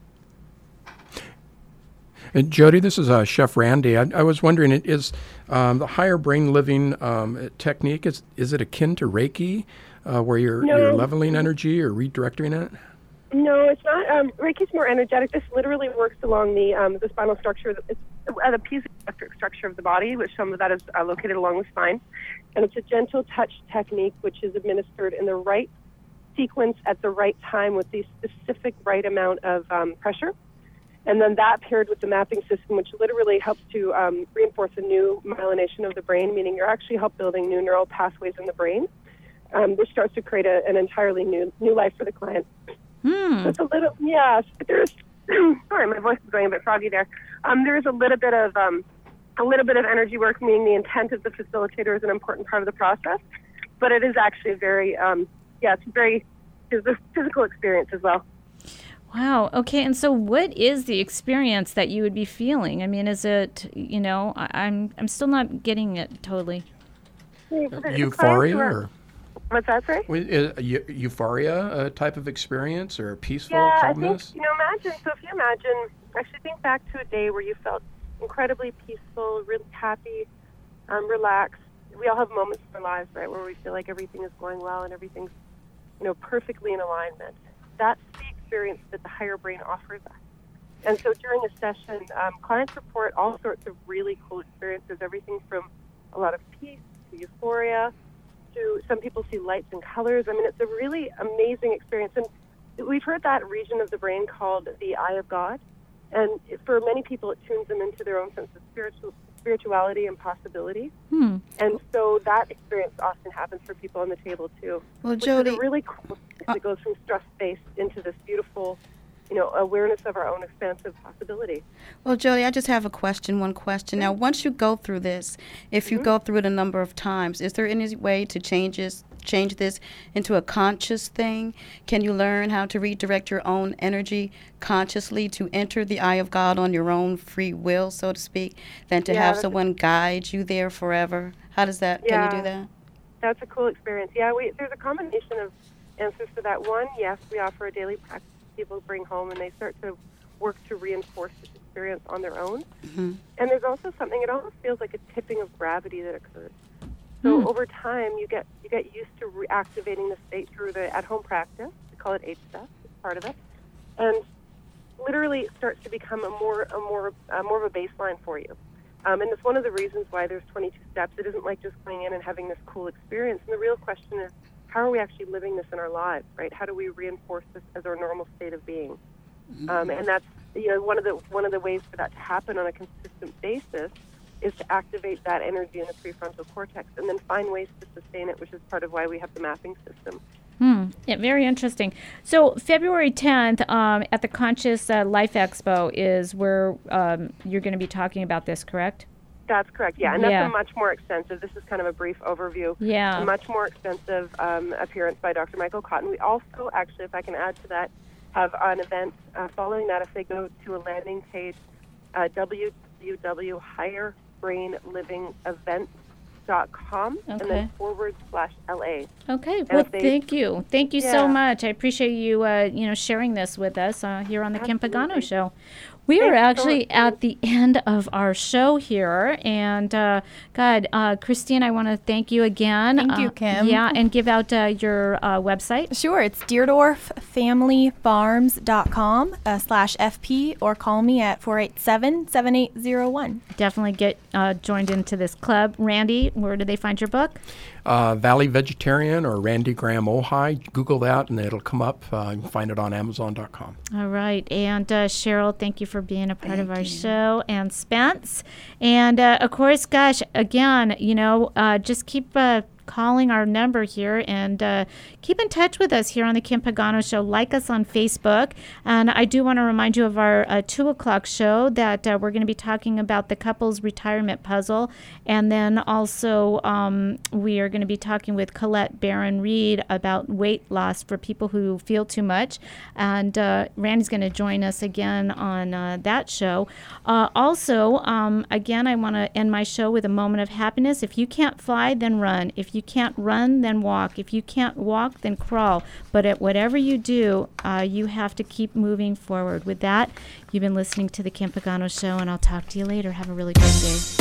And Jody, this is uh, Chef Randy. I, I was wondering, is um, the higher brain living um, technique, is is it akin to Reiki, uh, where you're, no. you're leveling energy or redirecting it? No, it's not. Um, Reiki's more energetic. This literally works along the um, the spinal structure. It's uh, the piezoelectric structure of the body, which some of that is uh, located along the spine. And it's a gentle touch technique, which is administered in the right sequence at the right time with the specific right amount of um, pressure. And then that paired with the mapping system, which literally helps to um, reinforce a new myelination of the brain, meaning you're actually help building new neural pathways in the brain, um, which starts to create a, an entirely new new life for the client. Hmm. So it's a little, yeah, there's, sorry, my voice is going a bit froggy there. Um, there is a little bit of um, a little bit of energy work, meaning the intent of the facilitator is an important part of the process, but it is actually very, um, yeah, it's very, it's a physical experience as well. Wow. Okay. And so, what is the experience that you would be feeling? I mean, is it, you know, I, I'm I'm still not getting it totally. Euphoria, or what's that, sorry? Uh, eu- euphoria uh, type of experience, or peaceful yeah, calmness? I think, you know, imagine, so if you imagine, actually think back to a day where you felt incredibly peaceful, really happy, um, relaxed. We all have moments in our lives, right, where we feel like everything is going well and everything's, you know, perfectly in alignment. That's the experience that the higher brain offers us. And so during a session, um, clients report all sorts of really cool experiences, everything from a lot of peace to euphoria, to some people see lights and colors. I mean, it's a really amazing experience. And we've heard that region of the brain called the eye of God. And for many people, it tunes them into their own sense of spiritual, spirituality and possibility. Hmm. And so that experience often happens for people on the table, too. Well, which Jody, is a really cool experience that goes from stress-based into this beautiful, you know, awareness of our own expansive possibility. Well, Jody, I just have a question, one question. Now, once you go through this, if you Mm-hmm. go through it a number of times, is there any way to change this, change this into a conscious thing? Can you learn how to redirect your own energy consciously to enter the eye of God on your own free will, so to speak, than to Yeah, have that's someone guide you there forever? How does that, Yeah. can you do that? That's a cool experience. Yeah, we, there's a combination of answers to that. One, yes, we offer a daily practice people bring home, and they start to work to reinforce this experience on their own. Mm-hmm. And there's also something, it almost feels like a tipping of gravity that occurs. So Hmm. over time, you get you get used to reactivating the state through the at-home practice. We call it eight steps. It's part of it. And literally it starts to become a more a more uh, more of a baseline for you. Um, and it's one of the reasons why there's twenty-two steps. It isn't like just going in and having this cool experience. And the real question is, how are we actually living this in our lives, right? How do we reinforce this as our normal state of being? Um, and that's, you know, one of the one of the ways for that to happen on a consistent basis is to activate that energy in the prefrontal cortex and then find ways to sustain it, which is part of why we have the mapping system. Hmm. Yeah, very interesting. So February tenth um, at the Conscious uh, Life Expo is where um, you're going to be talking about this, correct? That's correct, yeah. And that's Yeah. a much more extensive, this is kind of a brief overview, Yeah. a much more extensive um, appearance by Doctor Michael Cotton. We also, actually, if I can add to that, have an event uh, following that. If they go to a landing page, uh, w w w dot higher brain living events dot com and Okay. then forward slash L A. Okay. And Well, if they- thank you. Thank you so Yeah. much. I appreciate you, uh, you know, sharing this with us uh, here on the Kim Pagano Show. We Thanks are so actually much. at the end of our show here, and uh, God, uh, Christine, I want to thank you again. Thank you, Uh, Kim. Yeah, and give out uh, your uh, website. Sure, it's deerdorf family farms dot com uh, slash F P, or call me at four eight seven, seven eight zero one. Definitely get uh, joined into this club. Randy, where do they find your book? Uh, Valley Vegetarian or Randy Graham Ojai. Google that and it'll come up. Uh, you can find it on amazon dot com. All right. And uh, Cheryl, thank you for being a part of our show. And Spence. And uh, of course, gosh, again, you know, uh, just keep uh, calling our number here and uh, keep in touch with us here on the Kim Pagano Show. Like us on Facebook. And I do want to remind you of our uh, two o'clock show that uh, we're going to be talking about the couple's retirement puzzle. And then also um, we are going to be talking with Colette Barron Reed about weight loss for people who feel too much. And uh, Randy's going to join us again on uh, that show. Uh, also, um, again, I want to end my show with a moment of happiness. If you can't fly, then run. If you can't run, then walk. If you can't walk, then crawl. But at whatever you do, uh, you have to keep moving forward. With that, you've been listening to the Kim Pagano Show, and I'll talk to you later. Have a really great day.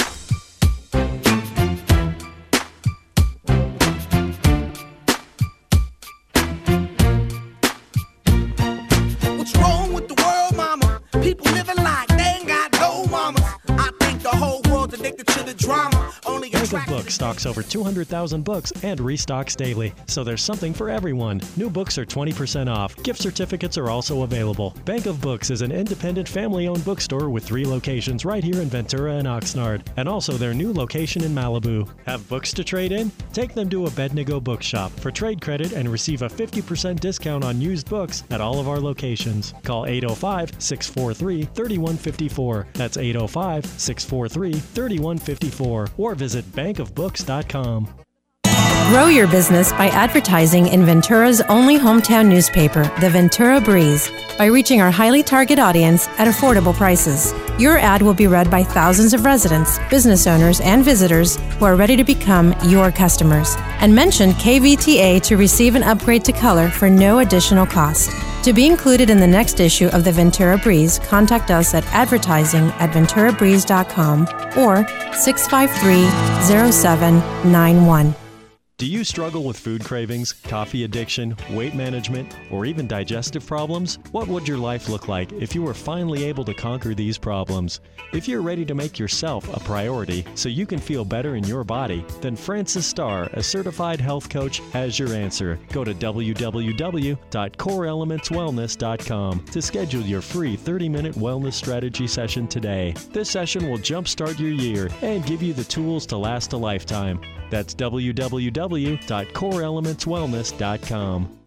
Books stocks over two hundred thousand books and restocks daily, so there's something for everyone. New books are twenty percent off. Gift certificates are also available. Bank of Books is an independent family-owned bookstore with three locations right here in Ventura and Oxnard, and also their new location in Malibu. Have books to trade in? Take them to Abednego Bookshop for trade credit and receive a fifty percent discount on used books at all of our locations. Call eight oh five, six four three, three one five four. That's eight oh five, six four three, three one five four. Or visit bank of books dot com. Grow your business by advertising in Ventura's only hometown newspaper, the Ventura Breeze, by reaching our highly target audience at affordable prices. Your ad will be read by thousands of residents, business owners, and visitors who are ready to become your customers. And mention K V T A to receive an upgrade to color for no additional cost. To be included in the next issue of the Ventura Breeze, contact us at advertising at ventura breeze dot com or six five three, zero seven nine one. Do you struggle with food cravings, coffee addiction, weight management, or even digestive problems? What would your life look like if you were finally able to conquer these problems? If you're ready to make yourself a priority so you can feel better in your body, then Francis Starr, a certified health coach, has your answer. Go to w w w dot core elements wellness dot com to schedule your free thirty minute wellness strategy session today. This session will jumpstart your year and give you the tools to last a lifetime. That's w w w dot core elements wellness dot com.